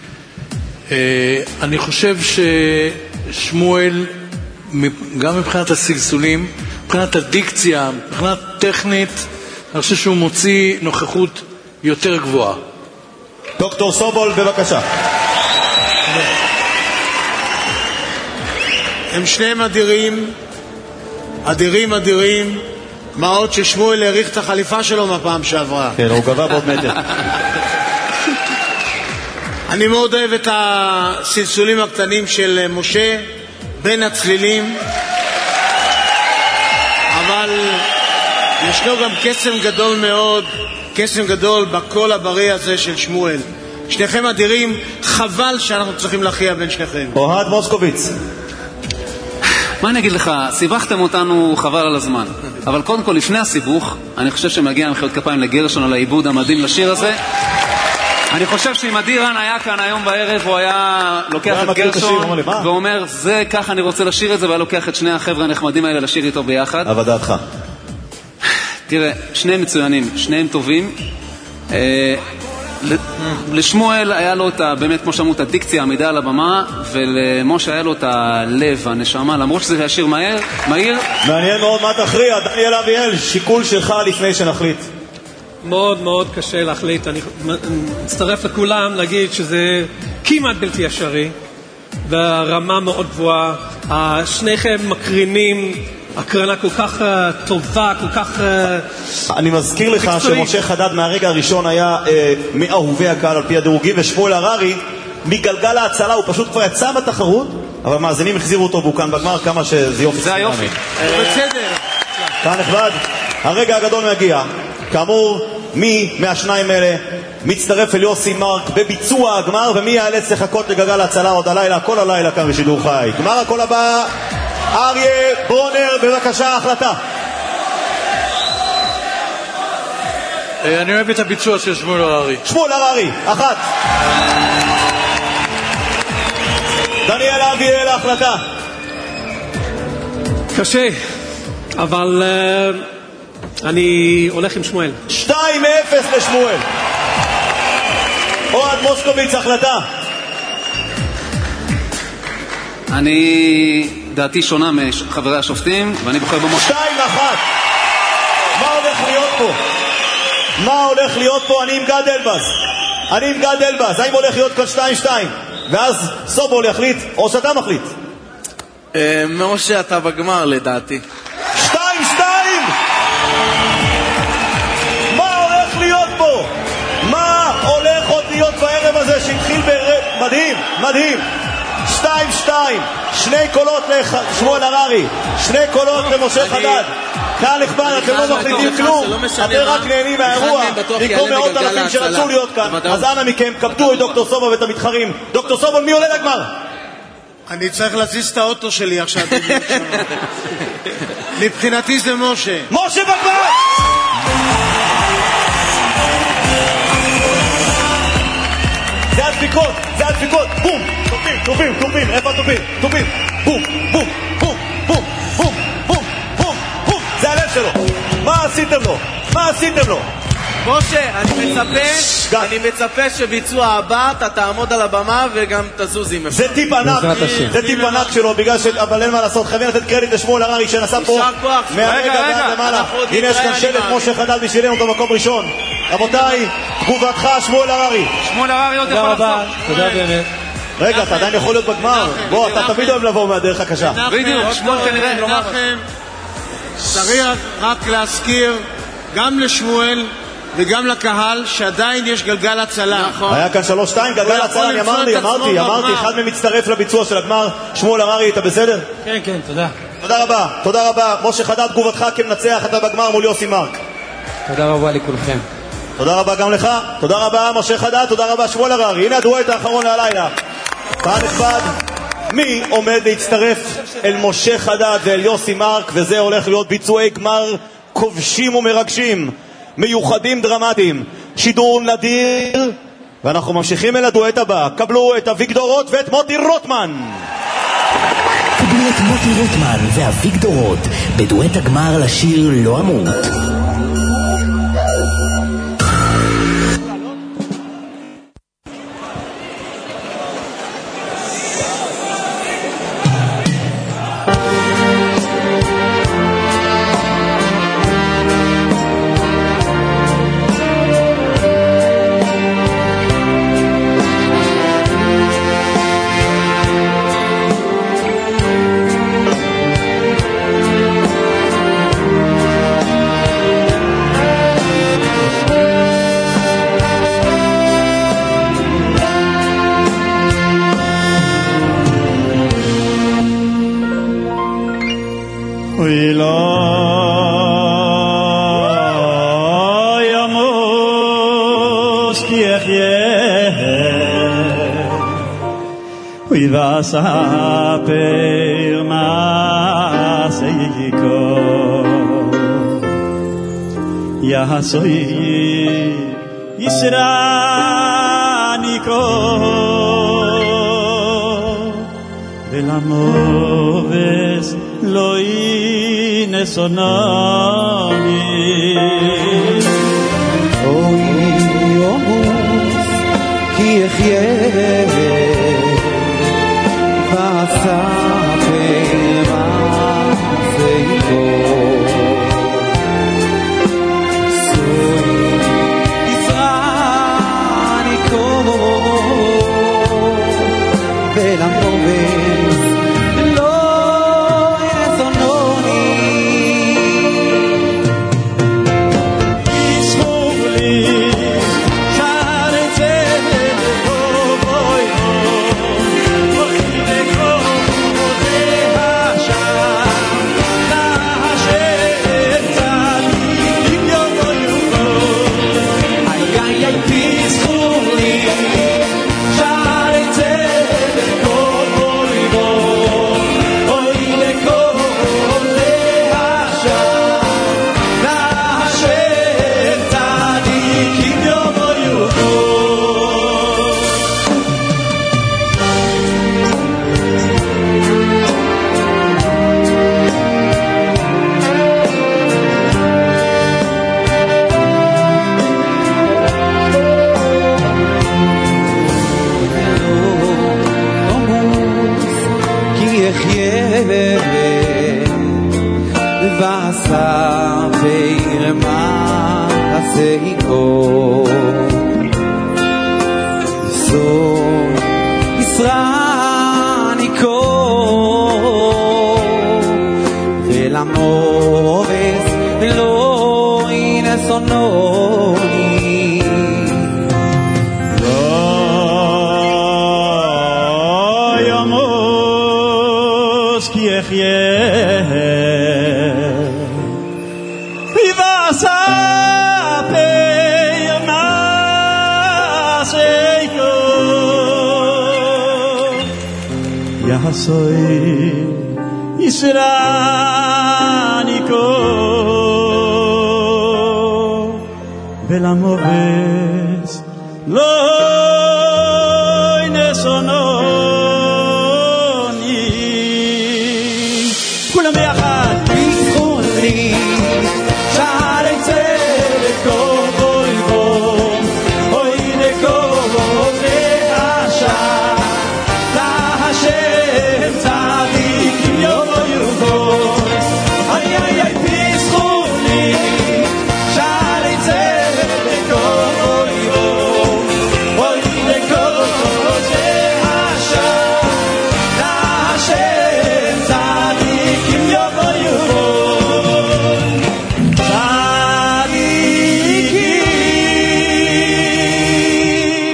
S7: אני חושב ששמואל, גם מבחינת הסלסולים, מבחינת הדיקציה, מבחינת טכנית, אני חושב שהוא מוציא נוכחות יותר גבוהה.
S20: דוקטור סובול, בבקשה.
S22: הם שניהם אדירים, אדירים אדירים. מה עוד ששמואל העריך את החליפה שלו מהפעם שעברה.
S20: כן, הוא גבה בעוד מטר.
S22: אני מאוד אוהב את הסלסולים הקטנים של משה בין הצלילים, אבל ישנו גם קסם גדול מאוד, קסם גדול בקול הבריא הזה של שמואל. שניכם אדירים, חבל שאנחנו צריכים להכריע בין שניכם.
S20: אוהד מוסקוביץ.
S21: מה אני אגיד לך, סיבכתם אותנו חבל על הזמן. אבל קודם כל, לפני הסיבוך, אני חושב שמגיע מחיאות כפיים לגרשון על העיבוד המדהים לשיר הזה. אני חושב שאם אדירן היה כאן היום בערב, הוא היה לוקח את גרשון ואומר, זה ככה אני רוצה לשיר את זה, והיה לוקח את שני החבר'ה הנחמדים האלה לשיר איתו ביחד.
S20: אבל דעתך.
S21: תראה, שניהם מצוינים, שניהם טובים. לשמואל היה לו את, באמת כמו שאמרו, את הדיקציה, עמידה על הבמה, ולמשה היה לו את הלב, הנשמה, למרות שזה השיר מהיר, מהיר.
S20: מעניין מאוד מה תכריע, דניאל אביאל, שיקול שלך לפני שנחליט.
S3: מאוד מאוד קשה להחליט. אני מצטרף לכולם להגיד שזה כמעט בלתי אפשרי, והרמה מאוד גבוהה. שניכם מקרינים הקרנה כל כך טובה, כל כך...
S20: אני מזכיר לך שמשה חדד מהרגע הראשון היה מאהובי הקהל על פי הדירוגים, ושמואל הררי מגלגל ההצלה, הוא פשוט כבר יצא בתחרות, אבל מאזינים החזירו אותו והוא כאן בגמר, כמה שזה יופי.
S21: זה היופי.
S22: בסדר.
S20: כאן נכבד, הרגע הגדול מגיע. כאמור, מי מהשניים האלה מצטרף אל יוסי מרק בביצוע הגמר, ומי יאלץ לחכות לגלגל הצלה עוד הלילה, כל הלילה כאן בשידור חי. גמר הכל הבא, אריה ברונר, בבקשה, החלטה.
S7: אני אוהב את הביצוע של שמואל הררי.
S20: שמואל הררי, אחת. דניאל אביאל, ההחלטה.
S3: קשה, אבל uh, אני הולך עם שמואל.
S20: שתיים אפס לשמואל. אוהד מוסקוביץ, החלטה.
S21: אני, דעתי שונה מחברי השופטים, ואני בוחר במשה.
S20: שתיים אחת. מה הולך להיות פה? מה הולך להיות פה? אני עם גד אלבז. אני עם גד אלבז. האם הולך להיות כאן שתיים שתיים? ואז סובול יחליט, או שאתה מחליט?
S8: משה, אתה בגמר לדעתי.
S20: שתיים שתיים! מה הולך להיות פה? מה הולך עוד להיות בערב הזה שהתחיל בערב? מדהים, מדהים. שתיים שתיים, שני קולות לשמואל הררי, שני קולות למשה חדד. קהל נכבד, אתם לא מחליטים כלום, אתם רק נהנים מהאירוע, במקום מאות אלפים שרצו להיות כאן. אז אנא מכם, כבדו את דוקטור סובול ואת המתחרים. דוקטור סובול, מי עולה לגמר?
S22: אני צריך להזיז את האוטו שלי עכשיו. מבחינתי זה משה.
S20: משה בגמר! זה הדפיקות, זה הדפיקות, בום, טופים, טופים, טופים, איפה הטופים? טופים, בום, בום, בום, בום, בום, בום, בום, בום, זה הלב שלו. מה עשיתם לו? מה עשיתם לו?
S8: משה, אני מצפה, אני מצפה שביצוע הבא אתה תעמוד על הבמה וגם תזוז עם אפשר.
S20: זה טיפ ענק, זה טיפ ענק שלו, בגלל ש... אבל אין מה לעשות, חייבים לתת קרדיט לשמואל הררי שנסע פה מהרגע ועד למעלה. הנה יש כאן שלט משה חדד בשבילנו אותו מקום ראשון. רבותיי, תגובתך שמואל הררי.
S21: שמואל הררי עוד יכול לחזור.
S16: תודה באמת.
S20: רגע, אתה עדיין יכול להיות בגמר. בוא, אתה תמיד אוהב לבוא מהדרך הקשה.
S21: בדיוק, שמואל כנראה לומר.
S22: צריך רק להזכיר גם לשמואל וגם לקהל שעדיין יש גלגל הצלה.
S20: היה כאן שלוש שתיים, גלגל הצלה, אני אמרתי, אמרתי, אמרתי, אחד ממצטרף לביצוע של הגמר. שמואל הררי, אתה בסדר?
S16: כן, כן, תודה.
S20: תודה רבה, תודה רבה. משה חדד, תגובתך כמנצח, אתה בגמר מול יוסי מרק.
S11: תודה רבה לכולכם.
S20: תודה רבה גם לך, תודה רבה משה חדד, תודה רבה שמואל הררי. הנה הדואט האחרון להלילה. קהל נכבד, מי עומד להצטרף אל משה חדד ואל יוסי מרק, וזה הולך להיות ביצועי גמר כובשים ומרגשים, מיוחדים דרמטיים, שידור נדיר, ואנחנו ממשיכים אל הדואט הבא. קבלו את אביגדור רוט ואת מוטי רוטמן.
S12: קבלו את מוטי רוטמן ואביגדור רוט בדואט הגמר לשיר לא אמות.
S13: Saper maseyiko ya soy israniko del amores lo inesonani
S19: hoy omos ki echye Saper maseyiko soy israniko del amores lo inesononi ismogli charete voy saber más seiko so isranico del amores lo inesononi
S13: soy isránico ולמובס לא ינסונוני כולם ביחד בזכות לי שערי צדק אוי בום אוי לקום והשע להשם צדיק יבוא יבוא איי איי איי בזכות לי שערי צדק אוי בום אוי לקום והשע להשם צדיק יבוא יבוא צדיקים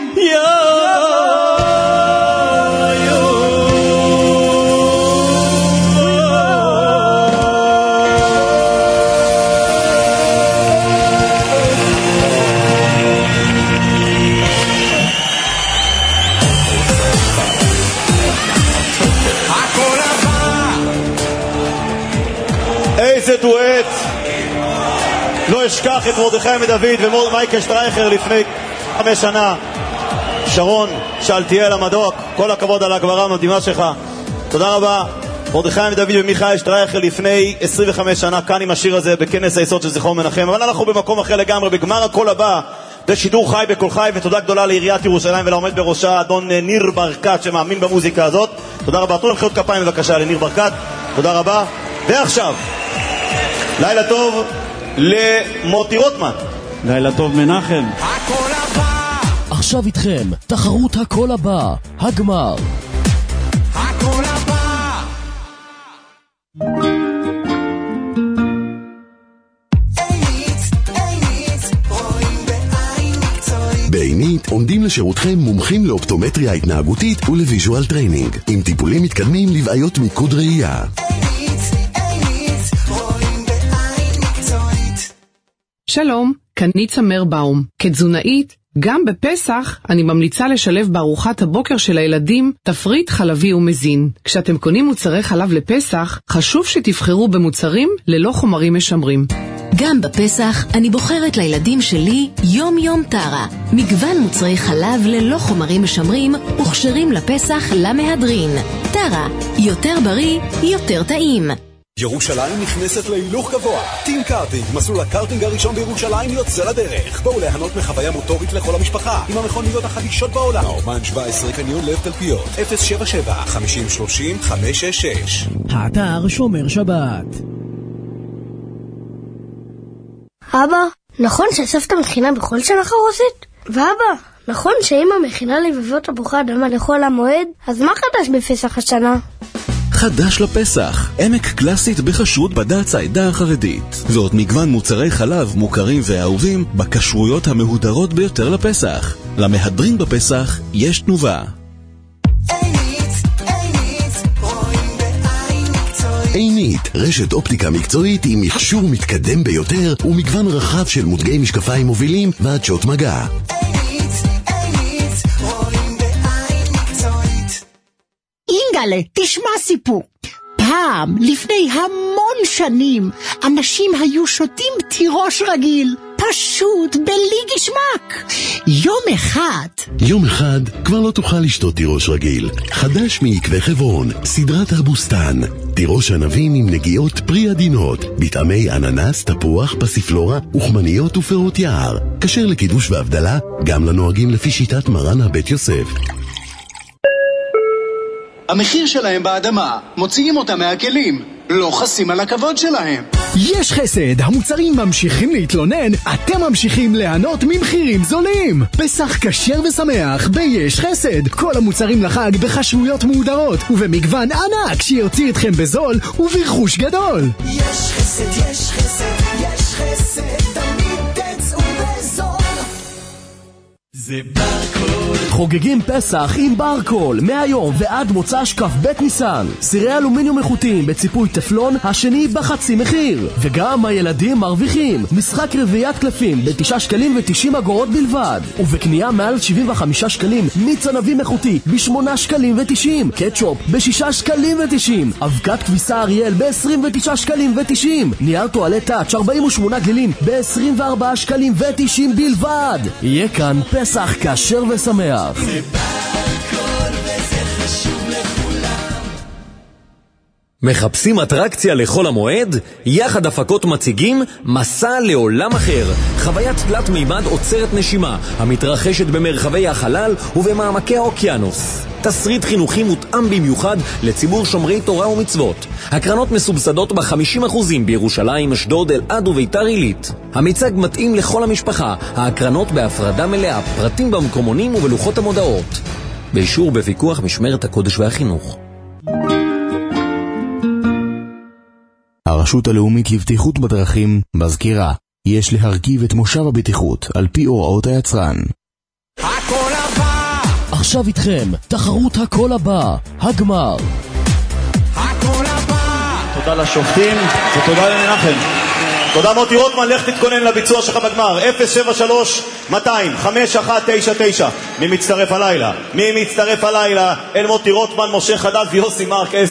S20: איזה דואט. לא אשכח את מרדכי מדוד ומייקל שטרייכר לפני חמש שנה. שרון שאלתיאל המדוק, כל הכבוד על הגברה המדהימה שלך, תודה רבה. מרדכי מדוד ומיכאל שטרייכר לפני עשרים וחמש שנה כאן עם השיר הזה בכנס היסוד של זכרון מנחם. אבל אנחנו במקום אחר לגמרי, בגמר הכל הבא בשידור חי בכל חי, ותודה גדולה לעיריית ירושלים ולעומד בראשה אדון ניר ברקת שמאמין במוזיקה הזאת. תודה רבה. תנו למחיאות כפיים בבקשה לניר ברקת, תודה רבה. ועכשיו לילה טוב למוטי רוטמן.
S13: לילה טוב מנחם.
S6: עכשיו איתכם תחרות הכל הבא, הגמר.
S5: הכל הבא.
S1: בעינית עומדים לשירותכם מומחים לאופטומטריה התנהגותית ולוויז'ואל טריינינג עם טיפולים מתקדמים לבעיות מיקוד ראייה.
S14: שלום, כאן ניצה מרבאום. כתזונאית, גם בפסח אני ממליצה לשלב בארוחת הבוקר של הילדים תפריט חלבי ומזין. כשאתם קונים מוצרי חלב לפסח, חשוב שתבחרו במוצרים ללא חומרים משמרים.
S15: גם בפסח אני בוחרת לילדים שלי יום יום טרה. מגוון מוצרי חלב ללא חומרים משמרים וכשרים לפסח למהדרין. טרה, יותר בריא, יותר טעים.
S18: ירושלים נכנסת להילוך גבוה. טים קארטינג, מסלול הקארטינג הראשון בירושלים יוצא לדרך. בואו ליהנות מחוויה מוטורית לכל המשפחה עם המכוניות החדישות בעולם. אומן שבע עשרה קניון לב תלפיות אפס שבע שבע חמישים שלושים חמש שש שש.
S6: האתר שומר שבת.
S24: אבא, נכון שסבתא מכינה בכל שנה חרוסית? ואבא, נכון שאמא מכינה לבבות תפוחי אדמה לכל המועד? אז מה חדש בפסח השנה?
S1: חדש לפסח, עמק קלאסית בכשרות בד"ץ העדה החרדית. ועוד מגוון מוצרי חלב מוכרים ואהובים בכשרויות המהודרות ביותר לפסח. למהדרין בפסח יש תנובה. עינית, רשת אופטיקה מקצועית עם מכשור מתקדם ביותר ומגוון רחב של מותגי משקפיים מובילים ועדשות מגע.
S25: אינגלה, תשמע סיפור. פעם, לפני המון שנים, אנשים היו שותים תירוש רגיל, פשוט בלי גשמק. יום אחד...
S1: יום אחד כבר לא תוכל לשתות תירוש רגיל. חדש מעקבי חברון, סדרת הבוסטן. תירוש ענבים עם נגיעות פרי עדינות, בטעמי אננס, תפוח, פסיפלורה, וחמניות ופירות יער. כשר לקידוש והבדלה, גם לנוהגים לפי שיטת מרן הבית יוסף.
S26: המחיר שלהם באדמה, מוציאים אותם מהכלים, לא חסים על הכבוד שלהם.
S6: יש חסד, המוצרים ממשיכים להתלונן, אתם ממשיכים ליהנות ממחירים זולים. פסח כשר ושמח ביש חסד. כל המוצרים לחג בחשויות מהודרות ובמגוון ענק שיוציא אתכם בזול וברכוש גדול.
S5: יש חסד, יש חסד, יש חסד, תמיד תצאו בזול.
S6: זה ברקול. חוגגים פסח עם ברקול, מהיום ועד מוצ"ש כ"ב ניסן. סירי אלומיניום איכותיים בציפוי טפלון, השני בחצי מחיר. וגם הילדים מרוויחים. משחק רביעיית קלפים ב-תשעה שקלים ו-תשעים אגורות בלבד. ובקנייה מעל שבעים וחמישה שקלים, מיץ ענבים איכותי ב-שמונה שקלים ו-תשעים. קטשופ ב-שישה שקלים ו-תשעים. אבקת כביסה אריאל ב-עשרים ותשעה שקלים ו-תשעים. נייר טואלט טאץ' ארבעים ושמונה גלילים ב-עשרים וארבעה שקלים ו-תשעים בלבד. יהיה כאן פסח כשר ושמח.
S5: זה ברקול וזה חשוב לכולם.
S4: מחפשים אטרקציה לחול המועד? יחד הפקות מציגים מסע לעולם אחר. חוויית תלת מימד עוצרת נשימה, המתרחשת במרחבי החלל ובמעמקי האוקיינוס. תסריט חינוכי מותאם במיוחד לציבור שומרי תורה ומצוות. הקרנות מסובסדות ב-חמישים אחוזים בירושלים, אשדוד, אלעד וביתר עילית. המיצג מתאים לכל המשפחה. ההקרנות בהפרדה מלאה, פרטים במקומונים ובלוחות המודעות. באישור בפיקוח משמרת הקודש והחינוך.
S9: הרשות הלאומית לבטיחות בדרכים מזכירה, יש להרכיב את מושב הבטיחות על פי הוראות היצרן.
S5: הכל הבא,
S6: עכשיו איתכם, תחרות הכל הבא, הגמר.
S5: הכל הבא.
S20: תודה לשופטים ותודה למנחם. תודה מוטי רוטמן, לך תתכונן לביצוע שלך בגמר. אפס שבע שלוש מאתיים חמש אחת תשע תשע. מי מצטרף הלילה? מי מצטרף הלילה? אל מוטי רוטמן, משה חדד ויוסי מרק.